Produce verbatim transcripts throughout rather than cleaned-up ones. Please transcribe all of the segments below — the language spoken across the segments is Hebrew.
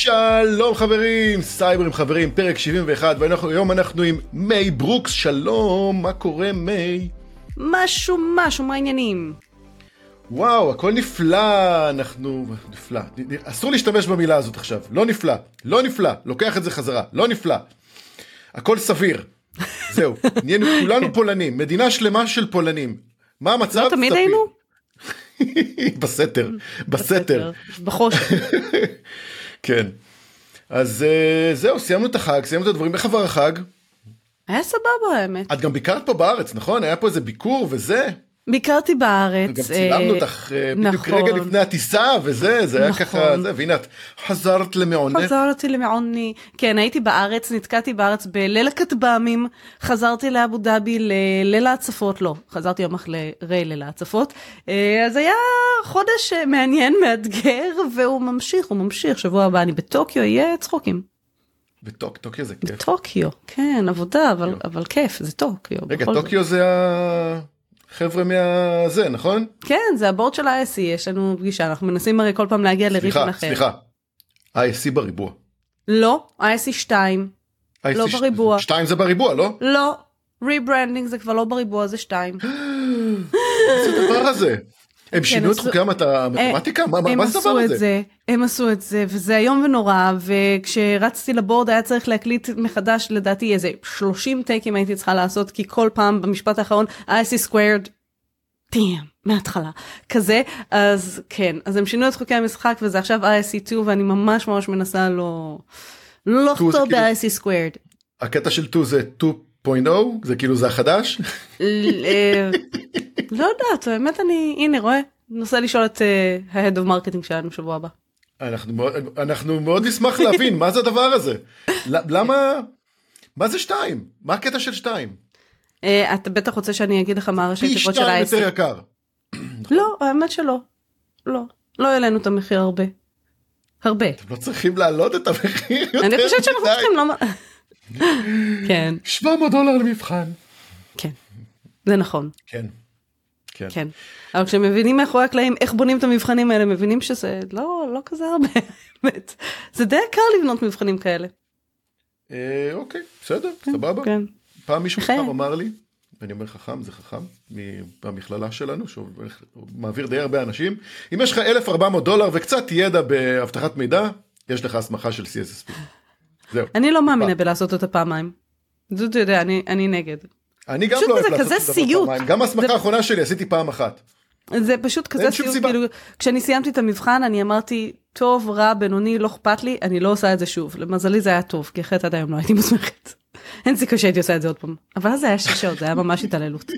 שלום חברים, סייברים חברים, פרק שבעים ואחת, והיום אנחנו עם מי ברוקס. שלום, מה קורה מי? משהו משהו, מה העניינים? וואו, הכל נפלא, אנחנו... נפלא, אסור להשתמש במילה הזאת עכשיו, לא נפלא, לא נפלא, לוקח את זה חזרה, לא נפלא, הכל סביר, זהו, נהיינו כולנו פולנים, מדינה שלמה של פולנים, מה המצב? לא תמיד היינו? בסתר, בסתר. בחושך. כן, אז זהו, סיימנו את החג, סיימנו את הדברים, איך עבר החג? היה סבבה האמת. את גם ביקרת פה בארץ, נכון? היה פה איזה ביקור וזה? ביקרתי בארץ. גם צילמנו אותך בדיוק רגע לפני הטיסה וזה, זה היה ככה, והנה את חזרת למעונה. חזרתי למעוני, כן, הייתי בארץ, נתקעתי בארץ בליל הכטב"מים, חזרתי לאבו דאבי לליל ההצפות, לא, חזרתי יום אחרי ליל ההצפות, אז היה חודש מעניין, מאתגר, והוא ממשיך, הוא ממשיך, שבוע הבא אני בטוקיו, יהיה צחוקים. בטוקיו זה כיף. בטוקיו, כן, עבודה, אבל כיף, זה טוקיו. רגע, טוקיו זה ה... חבר'ה מהזה, נכון? כן, זה הבורד של ה-איי אס סי, יש לנו פגישה, אנחנו מנסים הרי כל פעם להגיע לריבון אחר. סליחה, סליחה, ה-איי אס סי בריבוע. לא, ה-איי אס סי שתיים, לא בריבוע. שתיים זה בריבוע, לא? לא, ריברנדינג זה כבר לא בריבוע, זה שתיים. איזה דבר הזה? הם שינו את חוקי המתמטיקה? מה זה דבר הזה? הם עשו את זה, וזה היום ונורא, וכשרצתי לבורד היה צריך להקליט מחדש, לדעתי איזה שלושים טייקים הייתי צריכה לעשות, כי כל פעם במשפט האחרון, ה-איי אס סי squared, damn, מההתחלה, כזה, אז כן, אז הם שינו את חוקי המשחק, וזה עכשיו ה-איי אס סי שתיים, ואני ממש ממש מנסה לא, לא לחתור ב-איי אס סי squared. הקטע של שתיים זה שתיים נקודה אפס? זה כאילו זה החדש? לא יודעת, האמת אני, הנה רואה, ננסה לשאול את ה-Head of Marketing שלנו שבוע הבא. אנחנו מאוד, אנחנו מאוד נשמח להבין, מה זה הדבר הזה? למה, מה זה שתיים? מה הקטע של שתיים? אתה בטח רוצה שאני אגיד לך מה ראשי תיבות של ה-איי אס סי. פי שתיים יותר יקר. לא, האמת שלא. לא, לא העלינו את המחיר הרבה. הרבה. אתם לא צריכים להעלות את המחיר יותר. אני חושבת שאנחנו צריכים לא... כן. שבע מאות דולר למבחן. כן, זה נכון. כן. כן. כן. אבל כשמבינים מאחורי הקלעים איך בונים את המבחנים האלה, מבינים שזה לא, לא כזה הרבה, באמת. זה די קל לבנות מבחנים כאלה. אה, אוקיי, בסדר, סבבה. כן. פעם מישהו חכם אמר לי, ואני אומר חכם, זה חכם, במכללה שלנו, שהוא מעביר די הרבה אנשים, אם יש לך אלף וארבע מאות דולר וקצת ידע באבטחת מידע, יש לך הסמכה של סי אס אס פי. זהו. אני לא מאמינה בלעשות אותה פעמיים. זאת יודע, אני, אני נגד. אני גם לא אוהב לעשות את זה פעמיים. גם הסמכה האחרונה שלי עשיתי פעם אחת. זה פשוט כזה סיוט, כאילו, כשאני סיימתי את המבחן, אני אמרתי, טוב, רע, בינוני, לא אכפת לי, אני לא עושה את זה שוב. למזלי זה היה טוב, כי אחרת עד היום לא הייתי מוסמכת. אין סיכוי שהייתי עושה את זה עוד פעם. אבל זה היה ששות, זה היה ממש התעללות.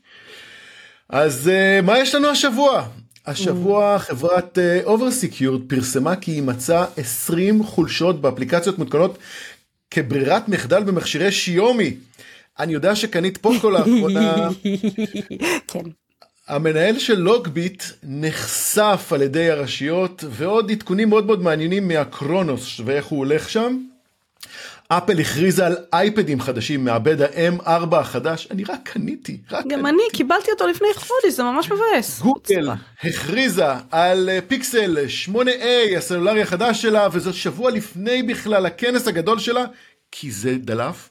אז מה יש לנו השבוע? השבוע חברת Oversecured פרסמה כי היא מצאה עשרים חולשות באפליקציות מותקנות כברירת מחדל במכשירי שיומי. אני יודע שקנית פוסטו לאחרונה. כן. המנהל של לוגביט נחשף על ידי הרשויות, ועוד עדכונים מאוד מאוד מעניינים מהקרונוס ואיך הוא הולך שם. אפל הכריזה על אייפדים חדשים, מעבד ה-אם ארבע החדש, אני רק קניתי, רק גם קניתי. אני קיבלתי אותו לפני חודש, זה ממש מבאס. גוגל הכריזה על פיקסל שמונה איי, הסלולרי החדש שלה, וזה שבוע לפני בכלל הכנס הגדול שלה, כי זה דלף.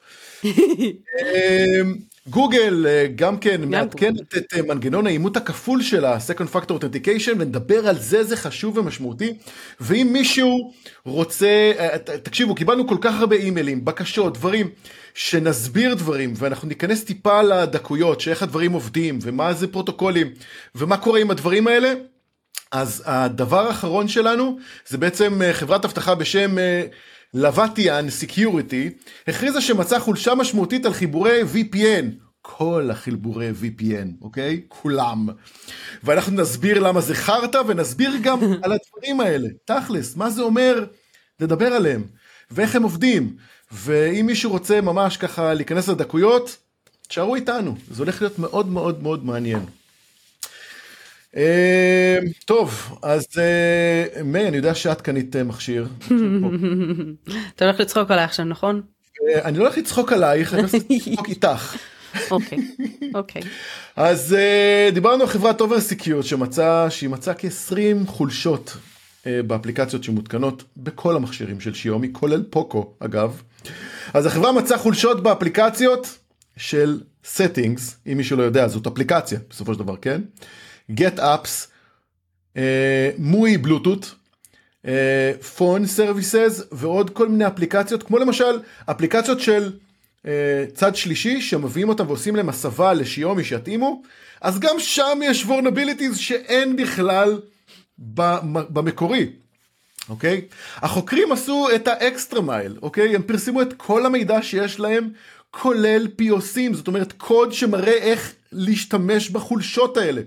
גוגל גם כן מעדכנת את מנגנון האימות הכפול שלה, Second Factor Authentication, ונדבר על זה, זה חשוב ומשמעותי. ואם מישהו רוצה, תקשיבו, קיבלנו כל כך הרבה אימיילים, בקשות, דברים, שנסביר דברים, ואנחנו ניכנס טיפה לדקויות, שאיך הדברים עובדים, ומה זה פרוטוקולים, ומה קורה עם הדברים האלה. אז הדבר האחרון שלנו, זה בעצם חברת הבטחה בשם לבטיאן Security, הכריזה שמצא חולשה משמעותית על חיבורי וי פי אן, כל החיבורי וי פי אן, אוקיי? כולם. ואנחנו נסביר למה זה חרטה, ונסביר גם על הדברים האלה. תכלס, מה זה אומר? נדבר עליהם, ואיך הם עובדים. ואם מישהו רוצה ממש ככה להיכנס לדקויות, תשארו איתנו. זה הולך להיות מאוד מאוד מאוד מעניין. טוב, אז מי, אני יודע שאת קנית מכשיר. אתה הולך לצחוק עליי עכשיו, נכון? אני לא הולך לצחוק עלייך, אני הולך לצחוק איתך. אוקיי, אוקיי. אז דיברנו על חברת Oversecured שמצאה, שהיא מצאה כ-עשרים חולשות באפליקציות שמותקנות בכל המכשירים של שיומי, כולל פוקו אגב. אז החברה מצאה חולשות באפליקציות של settings, אם מישהו לא יודע, זאת אפליקציה בסופו של דבר, כן? Get Apps, מוי בלוטות, Phone Services ועוד כל מיני אפליקציות, כמו למשל אפליקציות של צד שלישי שמביאים אותם ועושים להם הסבה לשיומי שיתאימו, אז גם שם יש vulnerabilities שאין בכלל במקורי, אוקיי? החוקרים עשו את האקסטרה מייל, אוקיי? הם פרסמו את כל המידע שיש להם, כולל פי או סים, זאת אומרת קוד שמראה איך להשתמש בחולשות האלה.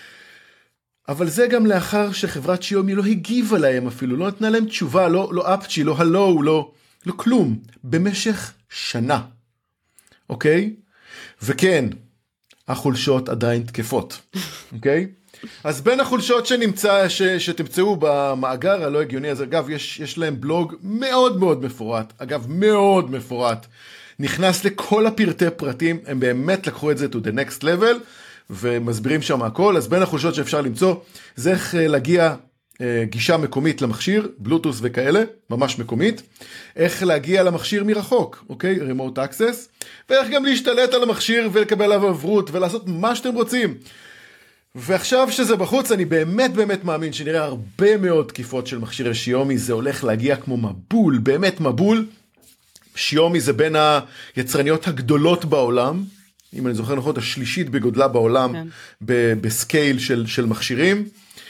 אבל זה גם לאחר שחברת שיומי לא הגיבה להם אפילו, לא נתנה להם תשובה, לא, לא אפצ'י, לא הלו, לא, לא כלום, במשך שנה. אוקיי? וכן, החולשות עדיין תקפות. אוקיי? אז בין החולשות שנמצא, ש, שתמצאו במאגר הלא הגיוני הזה, אגב, יש, יש להם בלוג מאוד מאוד מפורט, אגב, מאוד מפורט, נכנס לכל הפרטי פרטים, הם באמת לקחו את זה to the next level, ומסבירים שם הכל. אז בין החולשות שאפשר למצוא, זה איך להגיע גישה מקומית למכשיר, בלוטוס וכאלה, ממש מקומית, איך להגיע למכשיר מרחוק, אוקיי? remote access, ואיך גם להשתלט על המכשיר ולקבל עליו עברות ולעשות מה שאתם רוצים. ועכשיו שזה בחוץ, אני באמת באמת מאמין שנראה הרבה מאוד תקיפות של מכשירי שיומי, זה הולך להגיע כמו מבול, באמת מבול. שיומי זה בין היצרניות הגדולות בעולם, אם אני זוכר נכון, השלישית בגודלה בעולם, כן. בסקייל של, של מכשירים.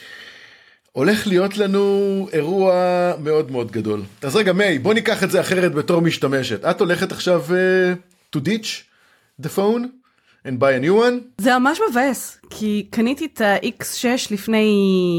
הולך להיות לנו אירוע מאוד מאוד גדול. אז רגע, מי, בוא ניקח את זה אחרת בתור משתמשת. את הולכת עכשיו uh, to ditch the phone and buy a new one? זה ממש מבאס, כי קניתי את ה-אקס שש לפני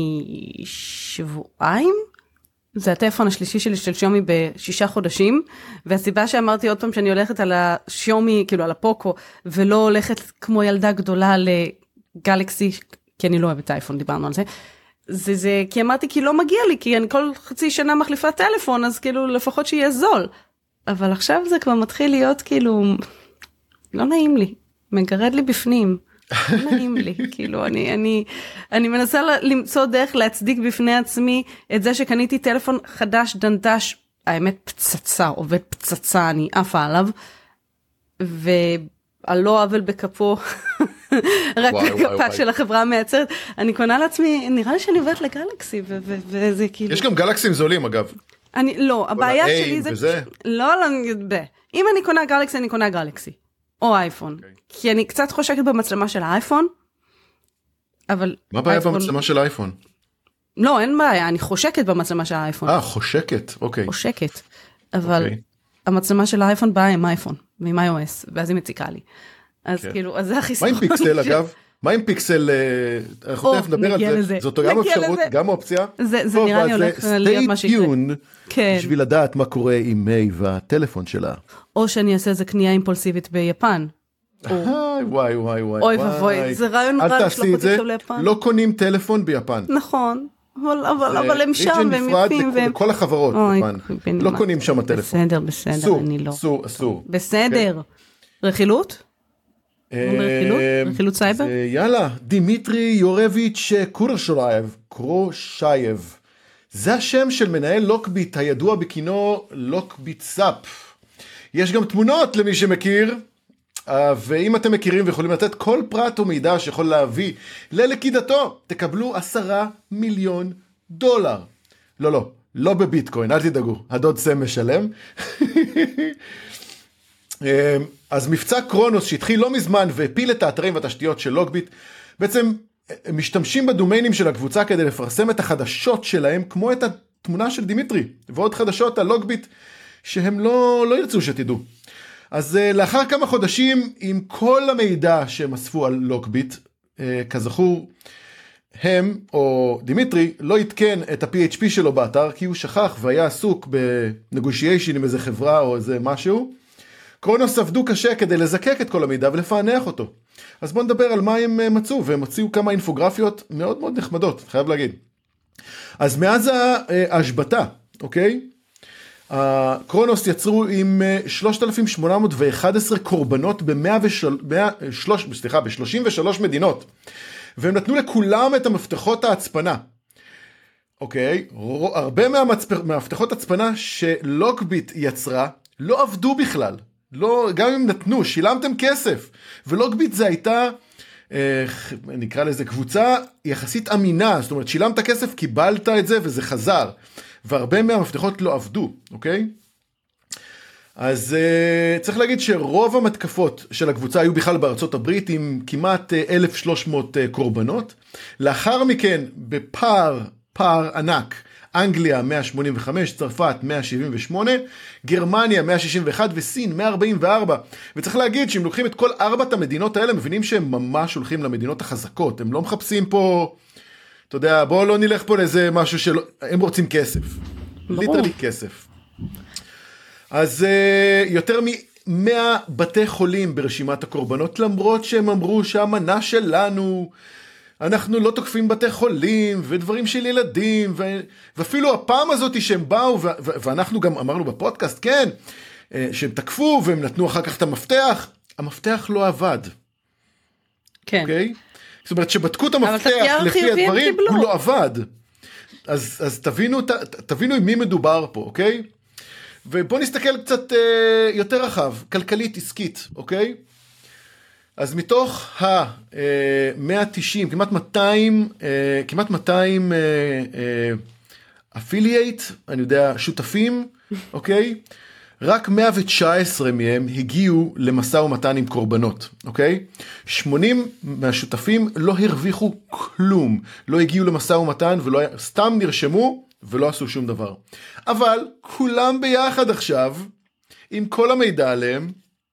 שבועיים, זה הטלפון השלישי שלי של שיומי בשישה חודשים, והסיבה שאמרתי עוד פעם שאני הולכת על השיומי, כאילו על הפוקו, ולא הולכת כמו ילדה גדולה לגלקסי, כי אני לא אוהבת אייפון, דיברנו על זה, זה, זה, כי אמרתי, כי לא מגיע לי, כי אני כל חצי שנה מחליפה טלפון, אז כאילו לפחות שיהיה זול. אבל עכשיו זה כבר מתחיל להיות כאילו, לא נעים לי, מגרד לי בפנים, לא נעים לי, כאילו אני, אני, אני מנסה למצוא דרך להצדיק בפני עצמי את זה שקניתי טלפון חדש, דנדש, האמת פצצה, עובד פצצה, אני עפה עליו, והלא עוול בכפו, רק בקפה של החברה המייצרת, אני קונה לעצמי, נראה לי שאני עוברת לגלקסי, וזה כאילו... יש גם גלקסים זולים אגב. אני, לא, הבעיה שלי זה... לא, לא, אם אני קונה גלקסי, אני קונה גלקסי. או אייפון. כי אני קצת חושקת במצלמה של האייפון, אבל... מה הבעיה במצלמה של האייפון? לא, אין בעיה, אני חושקת במצלמה של האייפון. אה, חושקת, אוקיי. חושקת, אבל המצלמה של האייפון באה עם אייפון, ועם iOS, ואז היא מציקה לי. אז כאילו, אז זה החיסכון. מה עם פיקסל אגב? מה עם פיקסל? אנחנו תכף נדבר על זה. זאת גם אפשרות, גם אופציה. זה נראה לי הולך להיות מה שיקרה. בשביל לדעת מה קורה עם מיי והטלפון שלה. או שאני אעשה איזה קנייה אימפולסיבית ביפן. וואי וואי וואי וואי. אוי ובוי, זה רעיון רע לשלוח אותי עכשיו ליפן. לא קונים טלפון ביפן. נכון. אבל הם שם והם יפים. כל החברות ביפן. לא קונים שם הטלפון. בסדר, בסדר, אני לא. אסור, אסור. בסדר. רכילות? רכילות? רכילות סייבר? יאללה, דימיטרי יורביץ' קורשייב, קורשייב. זה השם של מנהל לוקביט הידוע בכינו לוקביט סאפ. יש גם תמונות למי שמכיר, ואם אתם מכירים ויכולים לתת כל פרט או מידע שיכול להביא ללכידתו, תקבלו עשרה מיליון דולר. לא, לא, לא בביטקוין, אל תדאגו, הדוד סם משלם. אז מבצע קרונוס שהתחיל לא מזמן והפיל את האתרים והתשתיות של לוקביט, בעצם משתמשים בדומיינים של הקבוצה כדי לפרסם את החדשות שלהם, כמו את התמונה של דימיטרי, ועוד חדשות על לוקביט שהם לא, לא ירצו שתדעו. אז לאחר כמה חודשים, עם כל המידע שהם אספו על לוקביט, כזכור, הם או דימיטרי לא התקן את ה-פי אייץ' פי שלו באתר, כי הוא שכח והיה עסוק בנגושיישן עם איזה חברה או איזה משהו. קרונוס עבדו קשה כדי לזקק את כל המידע ולפענח אותו. אז בואו נדבר על מה הם מצאו, והם הוציאו כמה אינפוגרפיות מאוד מאוד נחמדות, חייב להגיד. אז מאז ההשבתה, אוקיי? קרונוס יצרו עם שלושת אלפים שמונה מאות ואחת עשרה קורבנות ב-שלושים ושלוש מדינות, והם נתנו לכולם את המפתחות ההצפנה. אוקיי, הרבה מהמפתחות הצפנה שלוקביט יצרה, לא עבדו בכלל. לא, גם אם נתנו, שילמתם כסף. ולוקביט זה הייתה, אה, נקרא לזה קבוצה יחסית אמינה, זאת אומרת, שילמת כסף, קיבלת את זה וזה חזר. והרבה מהמפתחות לא עבדו, אוקיי? אז uh, צריך להגיד שרוב המתקפות של הקבוצה היו בכלל בארצות הברית עם כמעט uh, אלף ושלוש מאות uh, קורבנות. לאחר מכן בפער, פער ענק, אנגליה מאה שמונים וחמש, צרפת מאה שבעים ושמונה, גרמניה מאה שישים ואחת וסין מאה ארבעים וארבע. וצריך להגיד שאם לוקחים את כל ארבעת המדינות האלה, מבינים שהם ממש הולכים למדינות החזקות. הם לא מחפשים פה, אתה יודע, בואו לא נלך פה לאיזה משהו שלא, הם רוצים כסף. ליטרלי כסף. אז uh, יותר מ-מאה בתי חולים ברשימת הקורבנות, למרות שהם אמרו שהמנה שלנו, אנחנו לא תוקפים בתי חולים ודברים של ילדים, ו- ואפילו הפעם הזאת שהם באו, ו- ו- ואנחנו גם אמרנו בפודקאסט, כן, uh, שהם תקפו והם נתנו אחר כך את המפתח, המפתח לא עבד. כן. Okay? זאת אומרת שבדקו את המפתח לפי הדברים, הוא לא עבד. אז, אז תבינו, ת, תבינו עם מי מדובר פה, אוקיי? Okay? ובוא נסתכל קצת אה, יותר רחב, כלכלית עסקית, אוקיי? אז מתוך ה-מאה ותשעים, כמעט מאתיים, אה, כמעט מאתיים אה, אה, אפילייט, אני יודע, שותפים, אוקיי? רק מאה ותשע עשרה מהם הגיעו למשא ומתן עם קורבנות, אוקיי? שמונים מהשותפים לא הרוויחו כלום, לא הגיעו למשא ומתן ולא סתם נרשמו, ולא עשו שום דבר. אבל כולם ביחד עכשיו, עם כל המידע עליהם,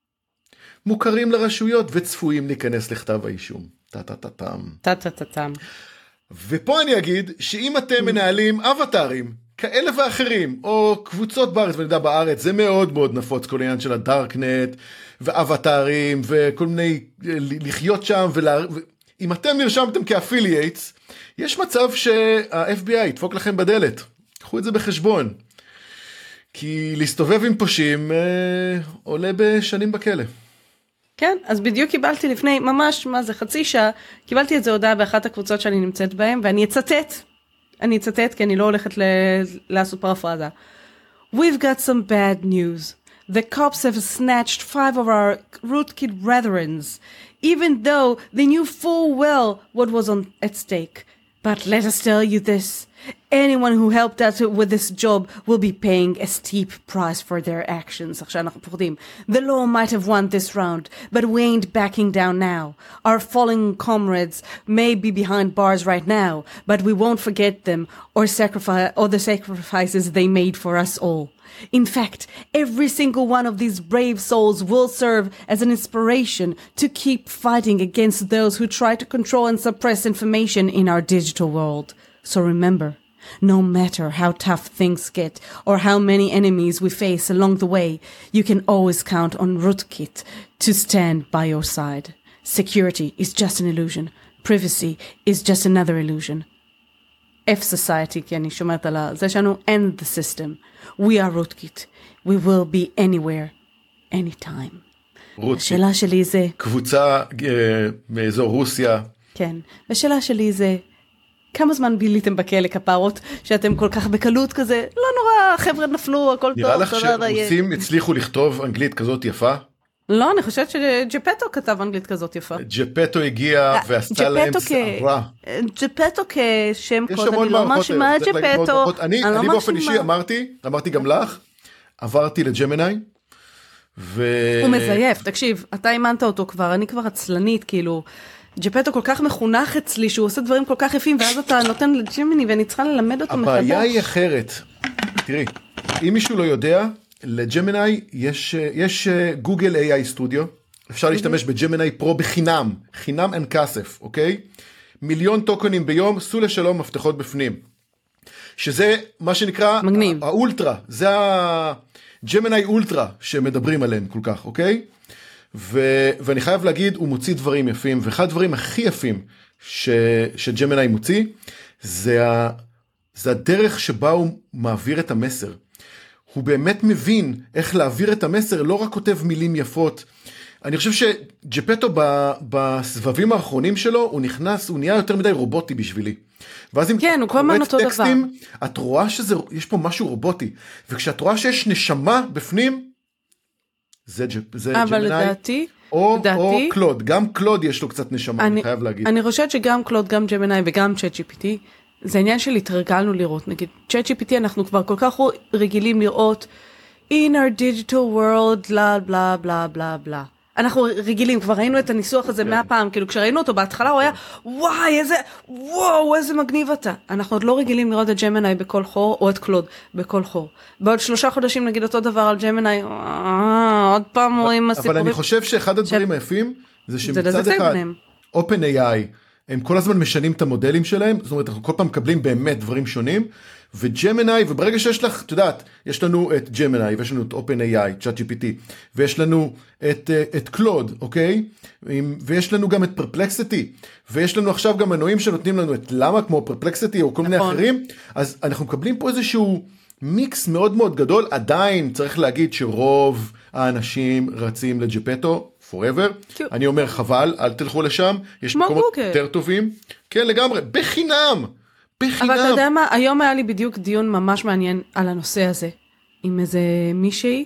מוכרים לרשויות וצפויים להיכנס לכתב האישום. טה-טה-טה-טם. טה-טה-טה-טם. ופה אני אגיד שאם אתם מנהלים אבטרים כאלה ואחרים, או קבוצות בארץ, ואני יודע בארץ, זה מאוד מאוד נפוץ, כל העניין של הדארקנט, ואבטרים, וכל מיני לחיות שם, ולה... אם אתם נרשמתם כאפילייטס, יש מצב שה-אף בי איי ידפוק לכם בדלת. קחו את זה בחשבון. כי להסתובב עם פושעים אה, עולה בשנים בכלא. כן, אז בדיוק קיבלתי לפני ממש, מה זה, חצי שעה, קיבלתי את זה הודעה באחת הקבוצות שאני נמצאת בהן, ואני אצטט, אני אצטט כי אני לא הולכת ל- לעשות פרפרזה. We've got some bad news. The cops have snatched five of our rootkit brethrens, even though they knew full well what was on at stake. But let us tell you this. Anyone who helped us with this job will be paying a steep price for their actions. עכשיו אנחנו פוחדים. The law might have won this round, but we ain't backing down now. Our fallen comrades may be behind bars right now, but we won't forget them or sacrifice or the sacrifices they made for us all. In fact, every single one of these brave souls will serve as an inspiration to keep fighting against those who try to control and suppress information in our digital world. So remember, no matter how tough things get or how many enemies we face along the way, you can always count on Rootkit to stand by your side. Security is just an illusion. Privacy is just another illusion. F society, כי אני שומעת על זה שלנו, end the system. We are Rootkit. We will be anywhere, anytime. Rootkit. השאלה שלי זה... קבוצה מאזור רוסיה. כן. השאלה שלי זה... כמה זמן ביליתם בכלא כפרות, שאתם כל כך בקלות כזה, לא נורא, חבר'ה נפלו, הכל טוב. נראה לך שרוסים הצליחו לכתוב אנגלית כזאת יפה? לא, אני חושבת שג'פטו כתב אנגלית כזאת יפה. ג'פטו הגיע ועשתה להם סערה. ג'פטו כשם קוד, אני לא מאשימה את ג'פטו. אני באופן אישי אמרתי, אמרתי גם לך, עברתי לג'מיני, הוא מזייף, תקשיב, אתה אימנת אותו כבר, אני כבר עצלנית, כאילו, ג'פטו כל כך מחונך אצלי, שהוא עושה דברים כל כך יפים, ואז אתה נותן לג'מיני, ואני צריכה ללמד אותו מחדש. הבעיה היא אחרת. תראי, אם מישהו לא יודע, לג'מיני יש, יש גוגל איי איי סטודיו, אפשר להשתמש בג'מיני פרו בחינם, חינם אין כסף, אוקיי? מיליון טוקנים ביום, סעו לשלום מפתחות בפנים. שזה מה שנקרא, מגניב. האולטרה, זה הג'מיני אולטרה שמדברים עליהם כל כך, אוקיי? ו, ואני חייב להגיד, הוא מוציא דברים יפים, ואחד הדברים הכי יפים ש, שג'מיני מוציא, זה, ה, זה הדרך שבה הוא מעביר את המסר. הוא באמת מבין איך להעביר את המסר, לא רק כותב מילים יפות, אני חושב שג'פטו בסבבים האחרונים שלו, הוא נכנס, הוא נהיה יותר מדי רובוטי בשבילי. ואז אם כן, הוא כל הזמן אותו טקסטים, את רואה שיש פה משהו רובוטי, וכשאת רואה שיש נשמה בפנים, זה, זה ג'מיני, לדעתי, או, לדעתי, או קלוד, גם קלוד יש לו קצת נשמה, אני, אני חייב להגיד. אני חושבת שגם קלוד, גם ג'מיני וגם צ'אט ג'י פי טי, זה עניין של התרגלנו לראות, נגיד, צ'אט ג'י פי טי אנחנו כבר כל כך רגילים לראות, in our digital world, בלה בלה בלה בלה בלה. אנחנו רגילים, כבר ראינו את הניסוח הזה מהפעם, כאילו כשראינו אותו בהתחלה הוא היה, וואי, איזה, וואו, איזה מגניב אתה. אנחנו עוד לא רגילים לראות את ג'מיני בכל חור, או את קלוד בכל חור. בעוד שלושה חודשים נגיד אותו דבר על ג'מיני, עוד פעם רואים הסיפורים. אבל אני חושב שאחד הדברים היפים, זה שמצד אחד, OpenAI, הם כל הזמן משנים את המודלים שלהם, זאת אומרת, אנחנו כל פעם מקבלים באמת דברים שונים, וג'מיני, וברגע שיש לך, את יודעת, יש לנו את ג'מיני, ויש לנו את OpenAI, צ'אט ג'י פי טי, ויש לנו את, את קלוד, אוקיי? ויש לנו גם את פרפלקסיטי, ויש לנו עכשיו גם מנועים שנותנים לנו את למה, כמו פרפלקסיטי, או כל מיני אחרים, אז אנחנו מקבלים פה איזשהו מיקס מאוד מאוד גדול, עדיין צריך להגיד שרוב האנשים רצים לג'פטו, forever, אני אומר חבל, אל תלכו לשם, יש מקומות יותר טובים, כן לגמרי, בחינם, בחינם. אבל אתה יודע מה, היום היה לי בדיוק דיון ממש מעניין על הנושא הזה, עם איזה מישהי,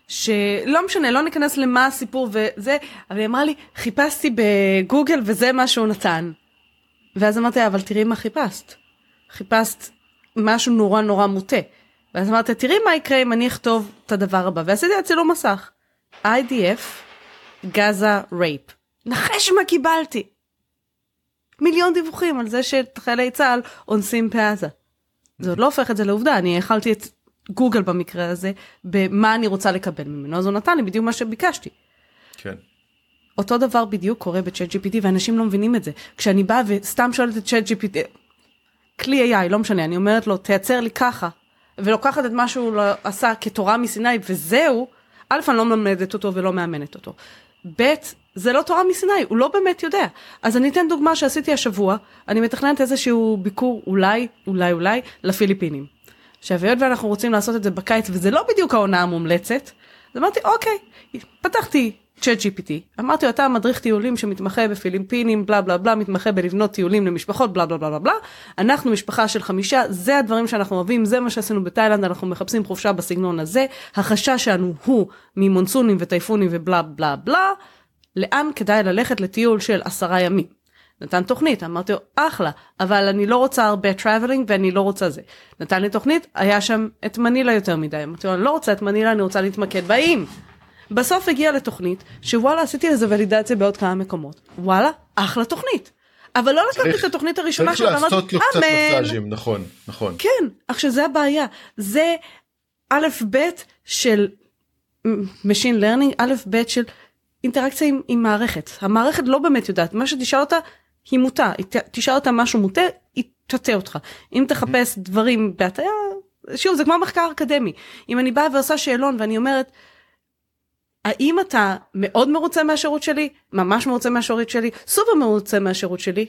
שלא משנה, לא ניכנס למה הסיפור וזה, אבל היא אמרה לי, חיפשתי בגוגל וזה מה שהוא נתן. ואז אמרתי, אבל תראי מה חיפשת. חיפשת משהו נורא נורא מוטה. ואז אמרתי, תראי מה יקרה אם אני אכתוב את הדבר הבא. ועשיתי צילום מסך. איי די אף, גאזה רייפ. נחש מה קיבלתי. מיליון דיווחים על זה שחיילי צה"ל אונסים בעזה. זה עוד לא הופך את זה לעובדה, אני הכלתי את גוגל במקרה הזה, במה אני רוצה לקבל ממנו, אז הוא נתן לי בדיוק מה שביקשתי. כן. אותו דבר בדיוק קורה בצ'אט ג'י פי טי, ואנשים לא מבינים את זה. כשאני באה וסתם שואלת את צ'אט ג'י פי טי, כלי איי איי, לא משנה, אני אומרת לו, תייצר לי ככה, ולוקחת את מה שהוא לא עשה כתורה מסיני, וזהו, א', אני לא מלמדת אותו ולא מאמנת אותו. ב', זה לא תורה מסיני, הוא לא באמת יודע. אז אני אתן דוגמה שעשיתי השבוע, אני מתכננת איזשהו ביקור, אולי, אולי, אולי, לפיליפינים. שהוויות ואנחנו רוצים לעשות את זה בקיץ, וזה לא בדיוק העונה המומלצת, אז אמרתי, אוקיי, פתחתי צ'אט ג'י פי טי, אמרתי, אתה מדריך טיולים שמתמחה בפיליפינים, בלה בלה בלה, מתמחה בלבנות טיולים למשפחות, בלה בלה בלה בלה, אנחנו משפחה של חמישה, זה הדברים שאנחנו אוהבים, זה מה שעשינו בתאילנד, אנחנו מחפשים חופשה בסגנון הזה, החשש שלנו הוא ממונסונים וטייפונים ובלה בלה בלה, לאן כדאי ללכת לטיול של עשרה ימים. נתן תוכנית, אמרתי לו, אחלה, אבל אני לא רוצה הרבה טראבלינג ואני לא רוצה זה. נתן לי תוכנית, היה שם את מנילה יותר מדי. אמרתי לו, אני לא רוצה את מנילה, אני רוצה להתמקד באים. בסוף הגיע לתוכנית, שוואלה, עשיתי לזה ולידציה בעוד כמה מקומות. וואלה, אחלה תוכנית. אבל לא לקחתי את התוכנית הראשונה שלו, צריך לעשות לו קצת מסאז'ים, נכון, נכון. כן, עכשיו זה הבעיה. זה א' ב' של machine learning, א' ב' של אינטראקציה עם, עם מערכת. המערכת לא באמת יודעת, מה שתשאל אותה היא מוטה, תשאל אותה משהו מוטה, היא תטה אותך. אם תחפש דברים בהטיה, שוב, זה כמו מחקר אקדמי. אם אני באה ועושה שאלון ואני אומרת, האם אתה מאוד מרוצה מהשירות שלי? ממש מרוצה מהשירות שלי? סופר מרוצה מהשירות שלי?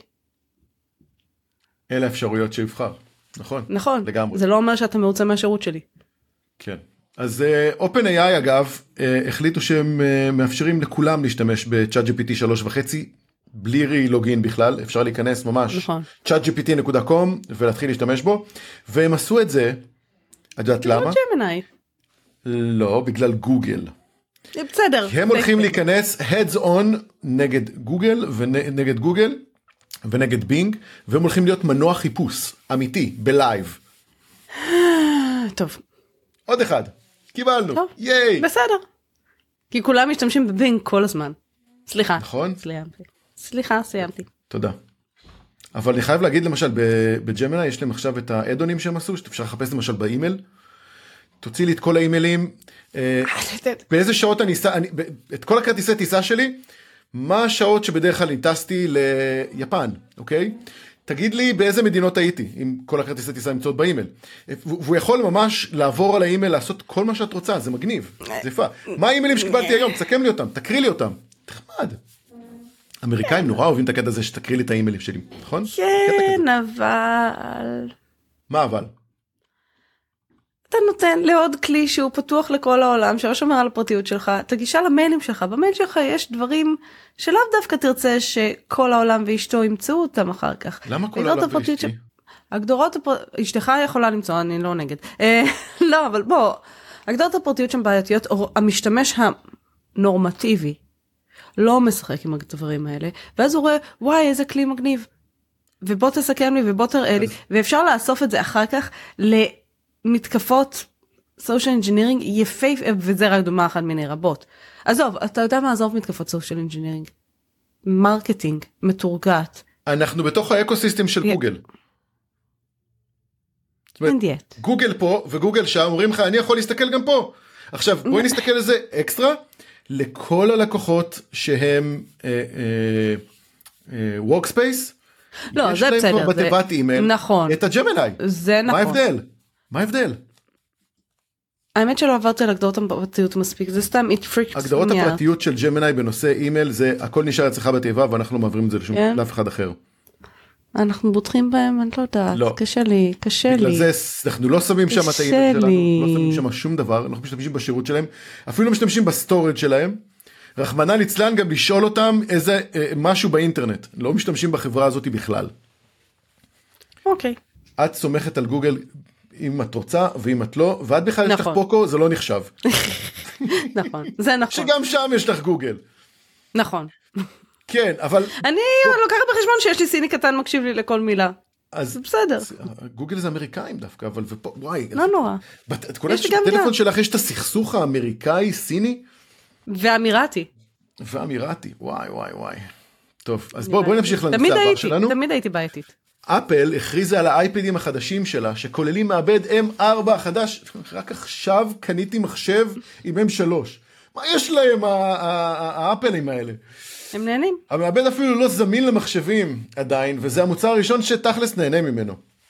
אלה אפשרויות שיבחר, נכון? נכון, לגמרי. זה לא אומר שאתה מרוצה מהשירות שלי. כן. אז OpenAI אגב, החליטו שהם מאפשרים לכולם להשתמש בצ'אט ג'י פי טי שלוש וחצי, בלי לוגין בכלל, אפשר להיכנס ממש, נכון. צ'אט ג'י פי טי דוט קום ולהתחיל להשתמש בו, והם עשו את זה, את יודעת למה? ג'מיני. לא, בגלל גוגל. בסדר. הם הולכים להיכנס heads on נגד גוגל ונגד גוגל ונגד בינג, והם הולכים להיות מנוע חיפוש אמיתי, בלייב. טוב. עוד אחד, קיבלנו, טוב, ייי. בסדר. כי כולם משתמשים בבינג כל הזמן. סליחה. נכון? סיימתי. סליחה, סיימתי. תודה. אבל אני חייב להגיד למשל, בג'מיני יש להם עכשיו את האדונים שהם עשו, שאפשר לחפש למשל באימייל, תוציא לי את כל האימיילים, באיזה שעות אני אסע, את כל הכרטיסי טיסה שלי, מה השעות שבדרך כלל טסתי ליפן, אוקיי? תגיד לי באיזה מדינות הייתי, עם כל הכרטיסי טיסה נמצאות באימייל. והוא יכול ממש לעבור על האימייל, לעשות כל מה שאת רוצה, זה מגניב, זה יפה. מה האימיילים שקיבלתי היום? תסכם לי אותם, תקריא לי אותם. תחמד. אמריקאים נורא אוהבים את הקטע הזה שתקריא לי את האימיילים שלי, נכון? כן, אבל... מה אבל? אתה נותן לעוד כלי שהוא פתוח לכל העולם, שלא שומר על הפרטיות שלך, את הגישה למיילים שלך, במייל שלך יש דברים שלאו דווקא תרצה שכל העולם ואשתו ימצאו אותם אחר כך. למה כל העולם ואשתי? הגדרות, אשתך יכולה למצוא, אני לא נגד. לא, אבל בוא, הגדרות הפרטיות שהן בעייתיות, או המשתמש הנורמטיבי, לא משחק עם הדברים האלה, ואז הוא רואה, וואי, איזה כלי מגניב. ובוא תסכם לי ובוא תראה לי, ואפשר לאסוף את זה אחר כך למתקפות social engineering יפהפה, וזה רק דוגמה אחת מיני רבות. עזוב, אתה יודע מה עזוב מתקפות social engineering? מרקטינג, מתורגת. אנחנו בתוך האקוסיסטם של גוגל. גוגל פה וגוגל שם, אומרים לך, אני יכול להסתכל גם פה. עכשיו, בואי נסתכל על זה אקסטרה, לכל הלקוחות שהם Workspace, לא, יש זה להם בסדר, כבר בתיבת אימייל, נכון. את הג'מיני. זה נכון. מה ההבדל? מה ההבדל? האמת שלא עברתי על הגדרות הפרטיות מספיק, זה סתם, it freaks me out. הגדרות הפרטיות של ג'מיני בנושא אימייל, זה הכל נשאר אצלך בתיבה, ואנחנו לא מעבירים את זה לשום לאף אחד אחר. אנחנו בוטחים בהם, אני לא יודעת, קשה לי, קשה לי. בגלל זה אנחנו לא שמים שם את האימייל שלנו, לא שמים שם שום דבר, אנחנו משתמשים בשירות שלהם, אפילו משתמשים בסטורג' שלהם, רחמנא ליצלן גם לשאול אותם איזה משהו באינטרנט, לא משתמשים בחברה הזאת בכלל. אוקיי. את סומכת על גוגל אם את רוצה ואם את לא, ואת בכלל יש לך פוקו, זה לא נחשב. נכון, זה נכון. שגם שם יש לך גוגל. נכון. כן, אבל... אני לוקחת בחשבון שיש לי סיני קטן מקשיב לי לכל מילה. אז בסדר. גוגל זה אמריקאים דווקא, אבל ופה, וואי. לא נורא. את קולטת שבטלפון שלך יש את הסכסוך האמריקאי-סיני? ואמירתי. ואמירתי, וואי וואי וואי. טוב, אז בואו נמשיך לנושא הבא שלנו. תמיד הייתי בעייתית. אפל הכריזה על האייפדים החדשים שלה, שכוללים מעבד אם ארבע החדש, רק עכשיו קניתי מחשב עם אם שלוש. מה יש להם האפלים האלה? הם נהנים. המעבד אפילו לא זמין למחשבים עדיין, וזה המוצר הראשון שתכלס נהנה ממנו.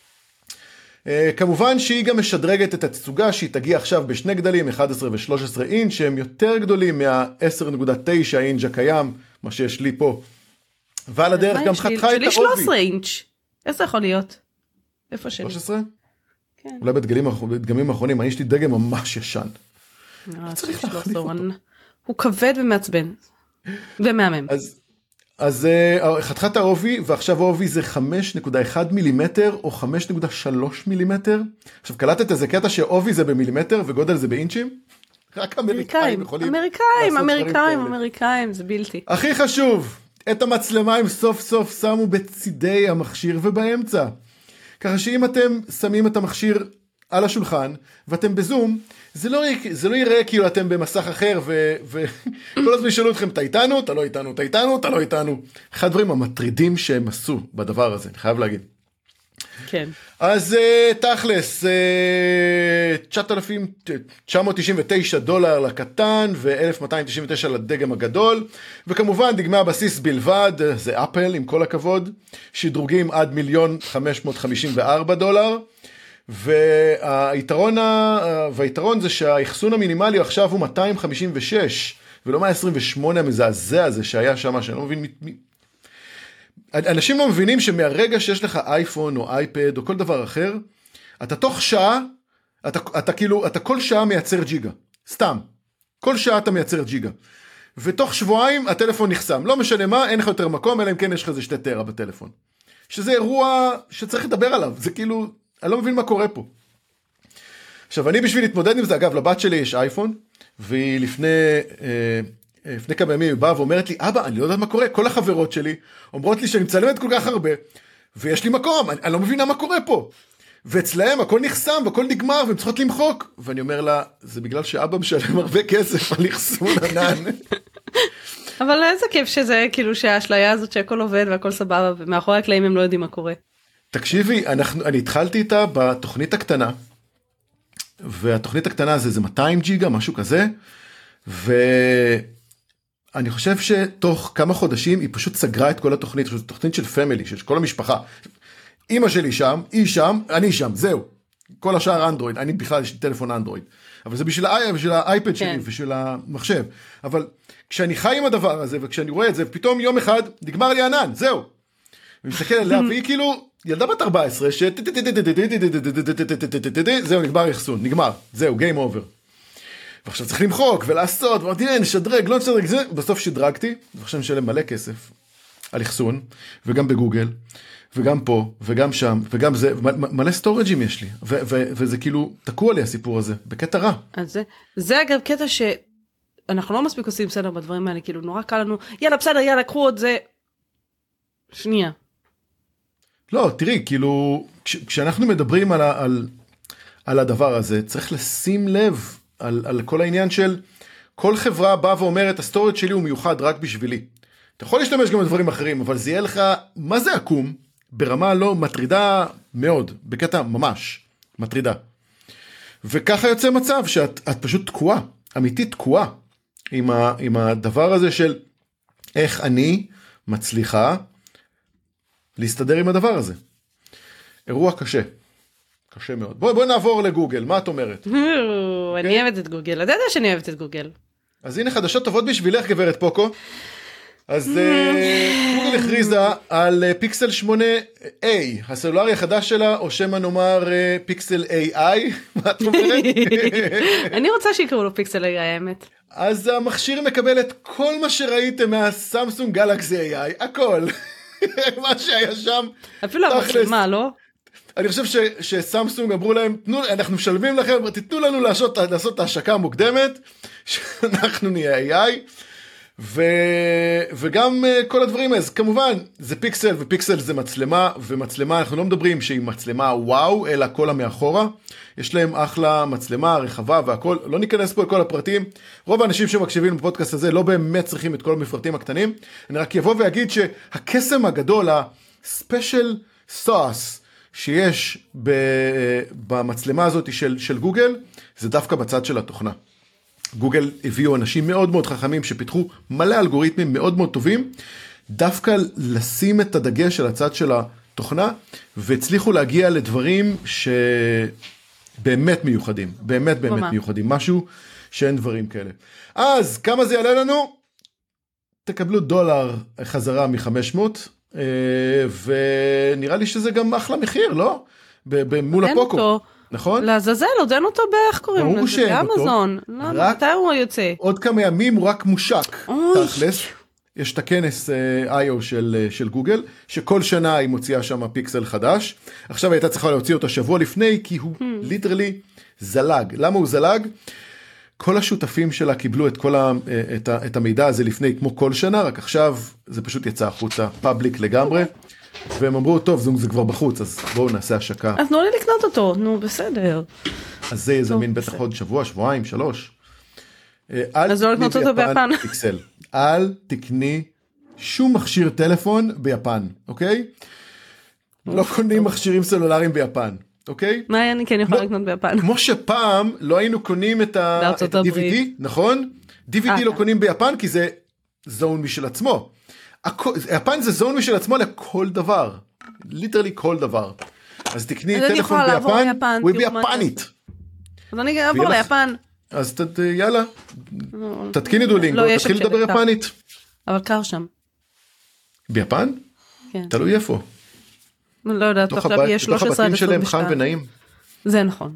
כמובן שהיא גם משדרגת את התצוגה, שהיא תגיע עכשיו בשני גדלים, אחד עשר ו-שלוש עשרה אינץ', שהם יותר גדולים מה-עשר נקודה תשע אינץ' הקיים, מה שיש לי פה. ועל הדרך גם חתכה את העובי. שלי שלוש עשרה אינץ'. איזה יכול להיות? איפה שלי? שלוש עשרה? כן. אולי בדגמים האחרונים, יש לי דגם ממש ישן. צריך להחליף אותו. הוא כבד ומעצבן. ומהמם. אז, אז חתכת העובי, ועכשיו העובי זה חמש נקודה אחת מילימטר, או חמש נקודה שלוש מילימטר. עכשיו, קלטת איזה קטע שעובי זה במילימטר, וגודל זה באינצ'ים? רק אמריקאים יכולים אמריקאים, אמריקאים, אמריקאים, זה בלתי. הכי חשוב, את המצלמה הם סוף סוף שמו בצידי המכשיר ובאמצע. ככה שאם אתם שמים את המכשיר על השולחן, ואתם בזום, זה לא, זה לא יראה כאילו אתם במסך אחר, וכל הזמן ישאלו אתכם, אתה איתנו, אתה לא איתנו, אתה איתנו, אתה לא איתנו. אחד הדברים המטרידים שהם עשו בדבר הזה, אני חייב להגיד. כן. אז תכלס, תשע מאות תשעים ותשע דולר לקטן, ו-אלף מאתיים תשעים ותשע לדגם הגדול, וכמובן דגמי הבסיס בלבד, זה אפל עם כל הכבוד, שדרוגים עד מיליון חמש מאות חמישים וארבע דולר, והיתרון, והיתרון זה שהאחסון המינימלי עכשיו הוא מאתיים חמישים ושש, ולא מאה עשרים ושמונה המזעזע הזה שהיה שם, שאני לא מבין, אנשים לא מבינים שמהרגע שיש לך אייפון או אייפד או כל דבר אחר, אתה תוך שעה, אתה, אתה כאילו, אתה כל שעה מייצר ג'יגה, סתם, כל שעה אתה מייצר ג'יגה, ותוך שבועיים הטלפון נחסם, לא משנה מה, אין לך יותר מקום, אלא אם כן יש לך איזה שתי טרה בטלפון, שזה אירוע שצריך לדבר עליו, זה כאילו, אני לא מבין מה קורה פה. עכשיו, אני בשביל להתמודד עם זה, אגב, לבת שלי יש אייפון, והיא לפני, אה, לפני כמה ימים היא באה ואומרת לי, אבא, אני לא יודעת מה קורה, כל החברות שלי אומרות לי שאני מצלמת כל כך הרבה, ויש לי מקום, אני, אני לא מבינה מה קורה פה. ואצלהם הכל נחסם, והכל נגמר, והם צריכות למחוק. ואני אומר לה, זה בגלל שאבא משלם הרבה כסף על אחסון ענן. אבל איזה כיף שזה, כאילו שהאשליה הזאת שהכל עובד והכל סבבה, ומאחורי הקלעים הם לא יודעים מה קורה. תקשיבי, אנחנו, אני התחלתי איתה בתוכנית הקטנה, והתוכנית הקטנה זה, זה מאתיים ג'יגה, משהו כזה, ואני חושב שתוך כמה חודשים היא פשוט סגרה את כל התוכנית, זו תוכנית של פמילי, של כל המשפחה. אמא שלי שם, היא שם, אני שם, זהו. כל השאר אנדרואיד, אני בכלל יש לי טלפון אנדרואיד, אבל זה בשביל, בשביל האייפד כן. שלי ושל המחשב. אבל כשאני חי עם הדבר הזה, וכשאני רואה את זה, פתאום יום אחד נגמר לי ענן, זהו. אני מסתכל עליה, והיא כאילו, ילדה בת ארבע עשרה, ש... זהו, נגמר יחסון, נגמר, זהו, game over. ועכשיו צריך למחוק ולעשות, ואמרתי, אין, נשדרג, לא נשדרג, זה, בסוף שדרגתי, ועכשיו נשלם מלא כסף על יחסון, וגם בגוגל, וגם פה, וגם שם, וגם זה, מלא סטורג'ים יש לי, וזה כאילו, תקוע לי הסיפור הזה, בקטע רע. אז זה, זה אגב קטע שאנחנו לא מספיק עושים בסדר בדברים האלה, כאילו נורא קל לנו, יאללה בסדר, יאללה, קחו עוד זה, שנייה. לא, תראי, כאילו, כש, כשאנחנו מדברים על, על, על הדבר הזה, צריך לשים לב על, על כל העניין של, כל חברה באה ואומרת, הסטורג' שלי הוא מיוחד רק בשבילי. אתה יכול להשתמש גם בדברים אחרים, אבל זה יהיה לך, מה זה עקום? ברמה לא מטרידה מאוד, בקטע ממש מטרידה. וככה יוצא מצב שאת את פשוט תקועה, אמיתית תקועה, עם, ה, עם הדבר הזה של איך אני מצליחה להסתדר עם הדבר הזה. אירוע קשה. קשה מאוד. בואי בוא נעבור לגוגל, מה את אומרת? אני אוהבת את גוגל, אתה יודע שאני אוהבת את גוגל. אז הנה חדשות טובות בשבילך גברת פוקו. אז גוגל הכריזה על פיקסל שמונה איי, הסלולרי החדש שלה, או שמה נאמר פיקסל איי איי, מה את אומרת? אני רוצה שיקראו לו פיקסל איי איי, האמת. אז המכשיר מקבל את כל מה שראיתם מהסמסונג גלקסי איי איי, הכל. מה שהיה שם. אפילו המצלמה, לא? אני חושב ש, שסמסונג אמרו להם, תנו, אנחנו משלבים לכם, תתנו לנו לעשות, לעשות את ההשקה המוקדמת, שאנחנו נהיה איי איי, ו, וגם כל הדברים האלה, כמובן, זה פיקסל, ופיקסל זה מצלמה, ומצלמה, אנחנו לא מדברים שהיא מצלמה וואו, אלא כל המאחורה, יש להם אחלה מצלמה, רחבה והכל, לא ניכנס פה לכל הפרטים, רוב האנשים שמקשיבים בפודקאסט הזה, לא באמת צריכים את כל המפרטים הקטנים, אני רק אבוא ואגיד שהקסם הגדול, הספיישל סוס, שיש במצלמה הזאת של, של גוגל, זה דווקא בצד של התוכנה. גוגל הביאו אנשים מאוד מאוד חכמים שפיתחו מלא אלגוריתמים מאוד מאוד טובים, דווקא לשים את הדגש על הצד של התוכנה, והצליחו להגיע לדברים שבאמת מיוחדים, באמת באמת ומה? מיוחדים, משהו שאין דברים כאלה. אז כמה זה יעלה לנו? תקבלו דולר חזרה מ-חמש מאות, ונראה לי שזה גם אחלה מחיר, לא? מול הפוקו. נכון? לעזאזל, עוד אין אותו באיך קוראים לזה, באמזון. מתי הוא יוצא? עוד כמה ימים הוא רק מושק, תכלס. יש את הכנס איי או של, של גוגל, שכל שנה היא מוציאה שם פיקסל חדש. עכשיו הייתה צריכה להוציא אותו שבוע לפני, כי הוא ליטרלי זלג. למה הוא זלג? כל השותפים שלה קיבלו את, כל ה, את, ה, את המידע הזה לפני, כמו כל שנה, רק עכשיו זה פשוט יצא החוצה, פאבליק לגמרי. והם אמרו, טוב, זה, זה כבר בחוץ, אז בואו נעשה השקה. אז תנו לי לקנות אותו, נו, בסדר. אז זה יזמין בטח עוד שבוע, שבועיים, שלוש. אז לא לקנות אותו ביפן. פיקסל. אל תקני שום מכשיר טלפון ביפן, אוקיי? לא קונים מכשירים סלולריים ביפן, אוקיי? מה אני כן יכולה לקנות ביפן? כמו שפעם לא היינו קונים את ה-די וי די, נכון? די וי די לא קונים ביפן, כי זה זון משל עצמו. יפן זה זון משל עצמו לכל דבר, ליטרלי כל דבר. אז תקני טלפון ביפן, הוא ביפנית. אז אני אעבור ליפן. אז יאללה, תתקיני דולינגו, תתחיל לדבר יפנית. אבל קר שם. ביפן? כן. תלוי איפה. לא יודעת, עכשיו יש שלוש עשרה הבתים שלהם חם ונעים. זה נכון.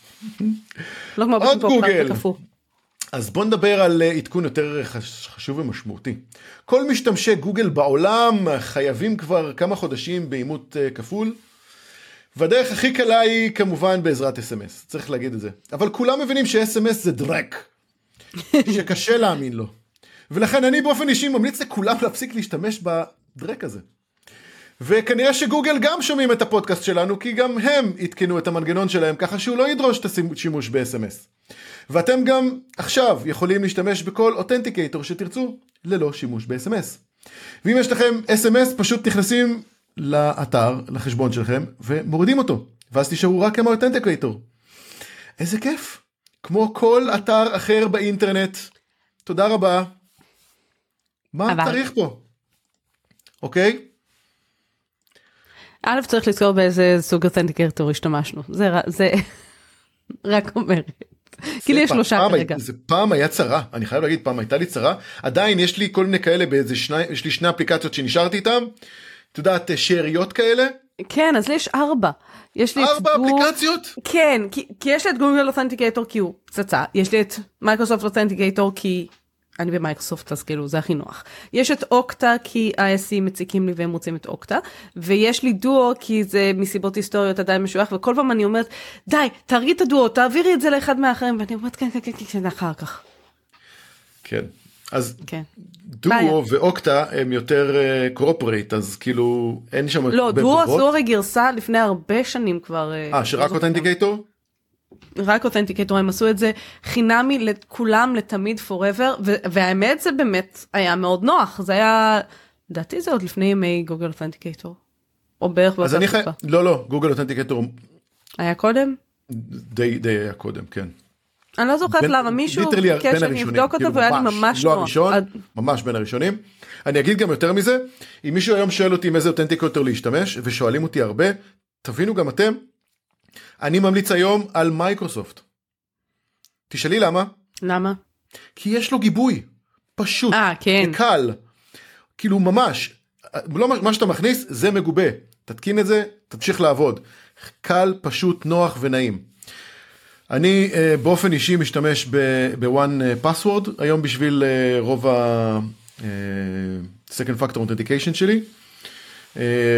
לא כמו עוד גוגל. אז בוא נדבר על עדכון יותר חשוב ומשמעותי. כל משתמשי גוגל בעולם חייבים כבר כמה חודשים באימות כפול, והדרך הכי קלה היא כמובן בעזרת אס אם אס, צריך להגיד את זה. אבל כולם מבינים ש-אס אם אס זה דרק, שקשה להאמין לו. ולכן אני באופן אישי ממליץ לכולם להפסיק להשתמש בדרק הזה. וכנראה שגוגל גם שומעים את הפודקאסט שלנו, כי גם הם התקינו את המנגנון שלהם, ככה שהוא לא ידרוש את השימוש ב-אס אם אס. ואתם גם עכשיו יכולים להשתמש בכל אותנטיקייטור שתרצו, ללא שימוש ב-אס אם אס. ואם יש לכם אס אם אס, פשוט נכנסים לאתר, לחשבון שלכם, ומורידים אותו. ואז תשארו רק עם האותנטיקייטור. איזה כיף. כמו כל אתר אחר באינטרנט. תודה רבה. מה אבל... צריך פה? אוקיי? א', צריך לזכור באיזה סוג אותנטיקייטור השתמשנו. זה, זה רק אומרת. כי לי יש שלושה כרגע. זה פעם היה צרה, אני חייב להגיד, פעם הייתה לי צרה, עדיין יש לי כל מיני כאלה, באיזה שני, יש לי שני אפליקציות שנשארתי איתם, אתה יודעת, שאריות כאלה. כן, אז לי יש ארבע. יש לי ארבע את גו... אפליקציות? כן, כי, כי יש לי את גוגל אותנטיקטור כי הוא פצצה, יש לי את מייקרוסופט אותנטיקטור כי אני במייקרוסופט, אז כאילו זה הכי נוח. יש את אוקטה כי ה-איי אס סי מציקים לי והם רוצים את אוקטה, ויש לי דואו כי זה מסיבות היסטוריות עדיין משוייך, וכל פעם אני אומרת, די, תהרגי את הדואו, תעבירי את זה לאחד מהאחרים, ואני אומרת, כן, כן, כן, כן, כן, אחר כך. כן, אז כן. דואו ואוקטה הם יותר קורפורייט, אז כאילו אין שם... לא, דואו עשו הרי גרסה לפני הרבה שנים כבר. אה, שרק אותנטיקטור? רק אותנטיקטור, הם עשו את זה חינמי לכולם, לתמיד, forever, והאמת זה באמת היה מאוד נוח, זה היה, לדעתי זה עוד לפני ימי גוגל אותנטיקטור, או בערך באותה תקופה. לא, לא, גוגל אותנטיקטור... היה קודם? די, די היה קודם, כן. אני לא זוכרת למה, מישהו ביקש שאני אבדוק אותו, והיה לי ממש נוח. לא הראשון, ממש בין הראשונים. אני אגיד גם יותר מזה, אם מישהו היום שואל אותי עם איזה אותנטיקטור להשתמש, ושואלים אותי הרבה, תבינו גם אתם, אני ממליץ היום על מייקרוסופט. תשאלי למה? למה? כי יש לו גיבוי, פשוט, אה, כן. קל, כאילו ממש, לא מה שאתה מכניס, זה מגובה, תתקין את זה, תמשיך לעבוד, קל, פשוט, נוח ונעים. אני uh, באופן אישי משתמש ב-One Password, היום בשביל uh, רוב ה-Second Factor Authentication שלי, uh,